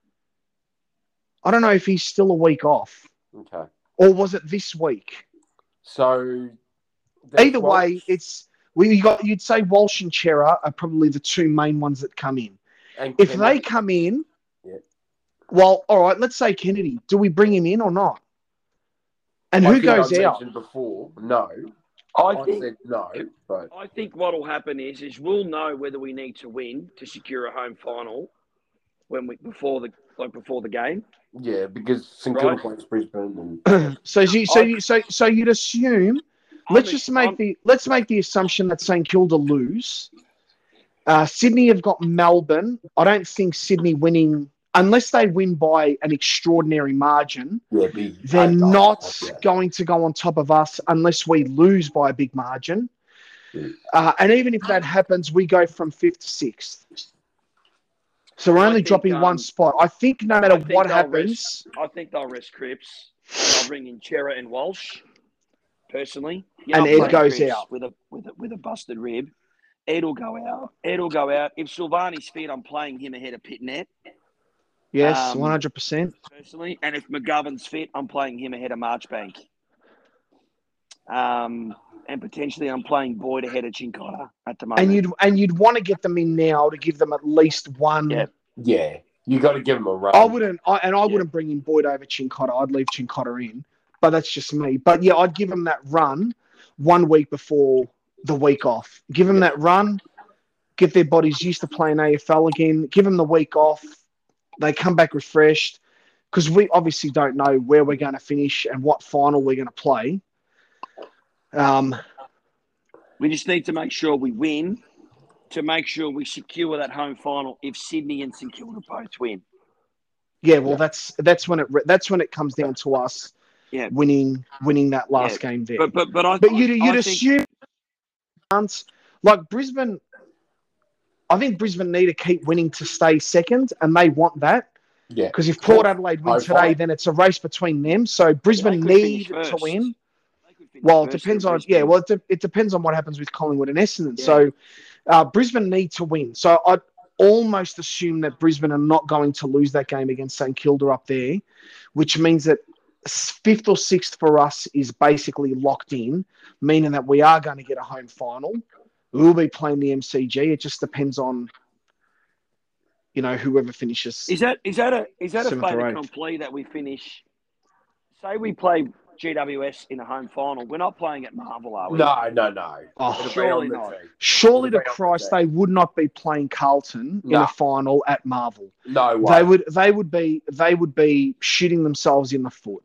I don't know if he's still a week off, Okay. or was it this week? So there's Either way, Walsh you'd say Walsh and Chera are probably the two main ones that come in. and If Kennedy. they come in, Yeah. well, all right, let's say Kennedy. Do we bring him in or not? And I who think goes I out? mentioned before, no. I think said no, but I think what will happen is we'll know whether we need to win to secure a home final before the game. yeah, because St Right. Kilda plays Brisbane and So you'd assume. Let's make the assumption that St Kilda lose. Sydney have got Melbourne. I don't think Sydney winning, unless they win by an extraordinary margin, they're they're not going to go on top of us unless we lose by a big margin. Yeah. And even if that happens, we go from 5th to 6th. So we're I only think, dropping one spot. I think no matter think what they'll happens, I think they'll rest Cripps. I'll bring in Chera and Walsh. Personally, And I'm Ed playing goes Cripps out. with a busted rib. Ed will go out. If Silvani's fit, I'm playing him ahead of Pitnet. yes, 100%. Personally, and if McGovern's fit, I'm playing him ahead of Marchbank. And potentially I'm playing Boyd ahead of Chincotta at the moment. And you'd want to get them in now to give them at least one. Yeah. Yeah, you got to give them a run. I wouldn't bring in Boyd over Chincotta. I'd leave Chincotta in, but that's just me. But yeah, I'd give them that run 1 week before the week off. Give them that run, get their bodies used to playing AFL again. Give them the week off. They come back refreshed because we obviously don't know where we're going to finish and what final we're going to play. We just need to make sure we win to make sure we secure that home final if Sydney and St Kilda both win. Yeah, well, that's when it comes down to us winning that last game there. But you'd assume like Brisbane. I think Brisbane need to keep winning to stay second, and they want that. Yeah, because if Port Adelaide win today, then it's a race between them. So Brisbane need to win. Well, it depends on it depends on what happens with Collingwood and Essendon. Yeah. So Brisbane need to win. So almost assume that Brisbane are not going to lose that game against St Kilda up there, which means that 5th or 6th for us is basically locked in, meaning that we are going to get a home final. We'll be playing the MCG. It just depends on, whoever finishes. Is that a fait 7th or 8th. accompli that we finish? Say we play GWS in a home final. We're not playing at Marvel, are we? No. Oh, surely not. Surely to Christ, they would not be playing Carlton in a final at Marvel. No way. They would be shooting themselves in the foot.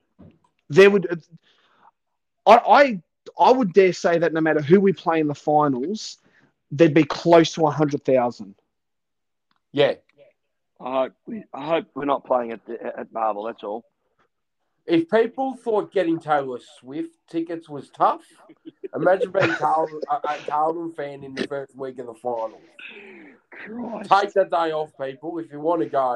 I would dare say that no matter who we play in the finals, there'd be close to 100,000. Yeah. I hope we're not playing at Marvel. That's all. If people thought getting Taylor Swift tickets was tough, imagine being a Carlton fan in the first week of the finals. Christ. Take the day off, people, if you want to go.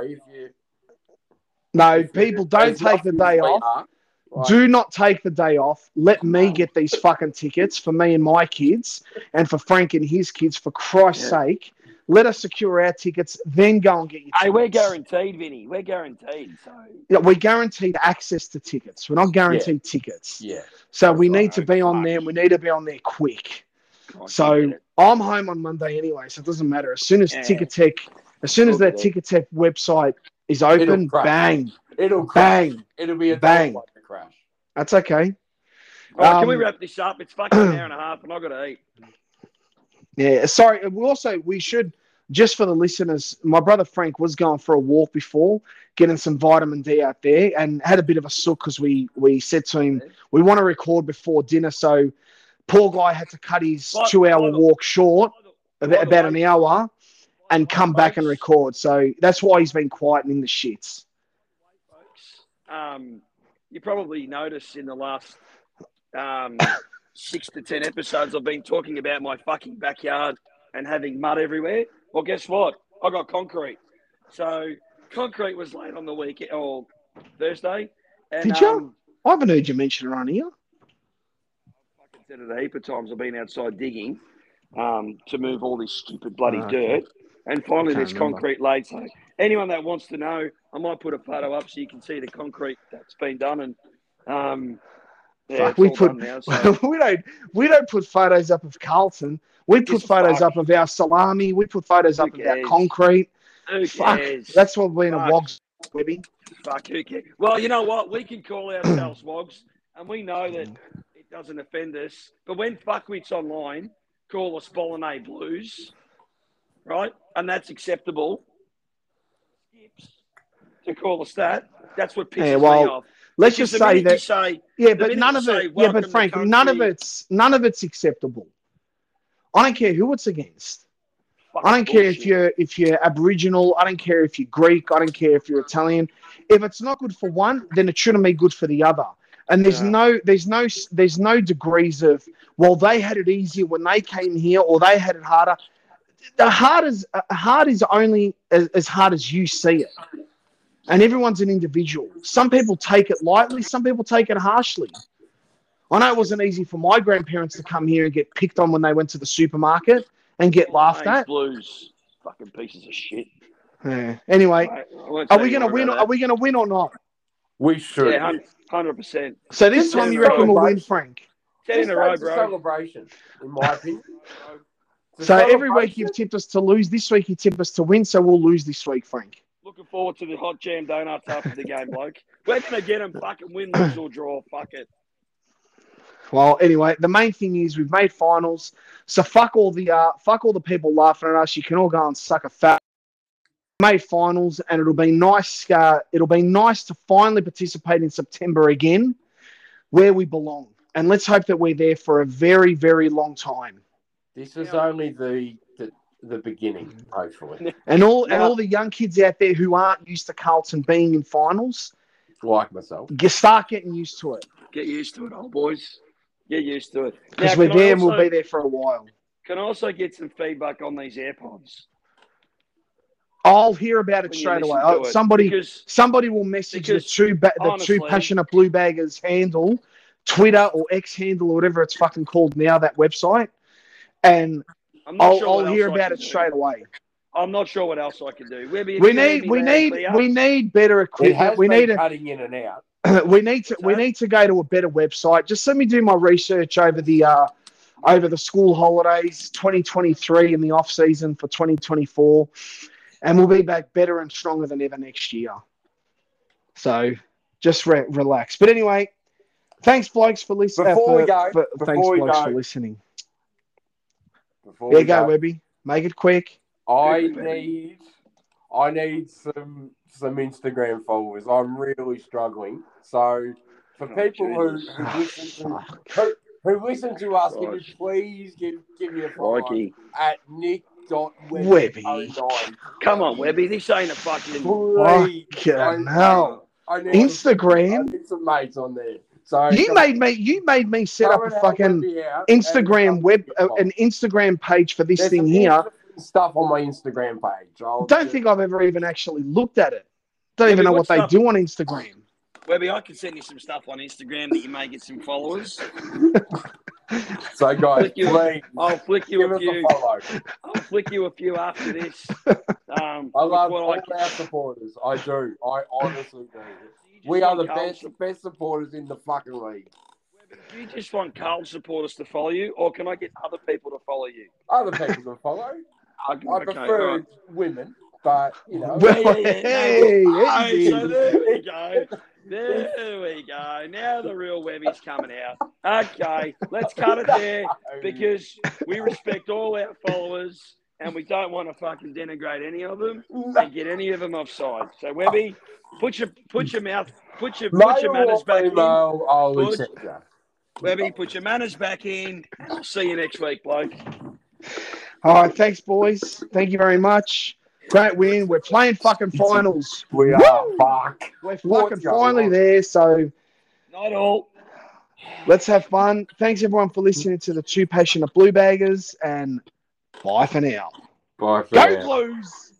People don't take the day off. Do not take the day off. Let me get these fucking tickets for me and my kids and for Frank and his kids, for Christ's sake. Let us secure our tickets, then go and get your tickets. Hey, we're guaranteed, Vinny. We're guaranteed. So we're guaranteed access to tickets. We're not guaranteed tickets. Yeah. So we need to be on there. We need to be on there quick. So I'm home on Monday anyway, so it doesn't matter. As soon as that Ticketek website is open, bang. It'll bang. Crash. It'll be a bang. Crash. That's okay. All right, can we wrap this up? It's fucking an hour and a half, and I've got to eat. Yeah, sorry. We should, just for the listeners, my brother Frank was going for a walk before, getting some vitamin D out there, and had a bit of a sook because we said to him, we want to record before dinner. So poor guy had to cut his 2-hour walk short, about an hour, and come back and record. So that's why he's been quiet and in the shits. You probably noticed in the last 6 to 10 episodes I've been talking about my fucking backyard and having mud everywhere. Well, guess what? I got concrete. So concrete was laid on the weekend or Thursday. And, did you? I haven't heard you mention it on here. I fucking said it a heap of times. I've been outside digging to move all this stupid bloody dirt. And finally there's concrete laid. So anyone that wants to know, I might put a photo up so you can see the concrete that's been done. And we don't put photos up of Carlton. We put photos up of our salami. We put photos up of our concrete. Fuck. That's what we're in a wogs, baby. Fuck, who cares? Well, you know what? We can call ourselves wogs, and we know that it doesn't offend us. But when fuckwits online call us Bolognese Blues, right? And that's acceptable. To call us that, that's what pisses me off. Let's just say that. But none of it. Yeah, but Frank, none of it's acceptable. I don't care who it's against. I don't care if you're Aboriginal. I don't care if you're Greek. I don't care if you're Italian. If it's not good for one, then it shouldn't be good for the other. And there's no degrees of, well, they had it easier when they came here, or they had it harder. The hard is only as hard as you see it. And everyone's an individual. Some people take it lightly. Some people take it harshly. I know it wasn't easy for my grandparents to come here and get picked on when they went to the supermarket and get laughed at. Blues, fucking pieces of shit. Yeah. Anyway, are we going to win? Are we going to win or not? We should. Yeah, 100%. So this time you reckon we'll win, Frank? 10 in a row, bro. Celebration, in my opinion. So every week you've tipped us to lose. This week you tipped us to win, so we'll lose this week, Frank. Looking forward to the hot jam donuts after the game, bloke. We're going to get them fucking win, lose or draw. Fuck it. Well, anyway, the main thing is we've made finals. So fuck all the people laughing at us. You can all go and suck a fat. Made finals, and it'll be nice. It'll be nice to finally participate in September again, where we belong. And let's hope that we're there for a very, very long time. This is only the beginning, hopefully. And all the young kids out there who aren't used to Carlton being in finals, like myself, start getting used to it. Get used to it, old boys. Get used to it. Because we're there and we'll be there for a while. Can I also get some feedback on these AirPods? I'll hear about it straight away. Somebody will message the two passionate blue baggers handle, Twitter or X handle or whatever it's fucking called now, that website, and I'll hear about it straight away. I'm not sure what else I can do. Webby, We need better It equipment. has We been need cutting in and out. we need to go to a better website. Just let me do my research over the school holidays, 2023 and the off season for 2024, and we'll be back better and stronger than ever next year. So just relax. But anyway, thanks blokes for listening. Thanks blokes for listening. There you go, Webby. Make it quick. I need some Instagram followers. I'm really struggling. So for people who listen to us, can you please give me a follow at Nick.Webby09. Come on, Webby. This ain't a fucking... Hell. Instagram. I need some mates on there. So you made me set up a fucking Instagram an Instagram page for this thing here. Stuff on my Instagram page. Don't think I've ever even actually looked at it. Don't even know what they do on Instagram. Webby, I can send you some stuff on Instagram that you may get some followers. So guys, please, I'll flick you a few. I'll flick you a few after this. I love all our supporters. I do. I honestly do. We are the best supporters in the fucking league. Do you just want Carl supporters to follow you, or can I get other people to follow you? Other people to follow. I prefer women, but you know. So there we go. There we go. Now the real Webby's coming out. Okay, let's cut it there because we respect all our followers and we don't want to fucking denigrate any of them and get any of them offside. So Webby, put your manners back in. I'll accept that. Webby, put your manners back in. I'll see you next week, bloke. All right, thanks, boys. Thank you very much. Great win. We're playing fucking finals. We are. Fuck. We're fucking finally there, so... Not all. Let's have fun. Thanks, everyone, for listening to the Two Passionate Blue Baggers, and bye for now. Bye for now. now. Go Blues!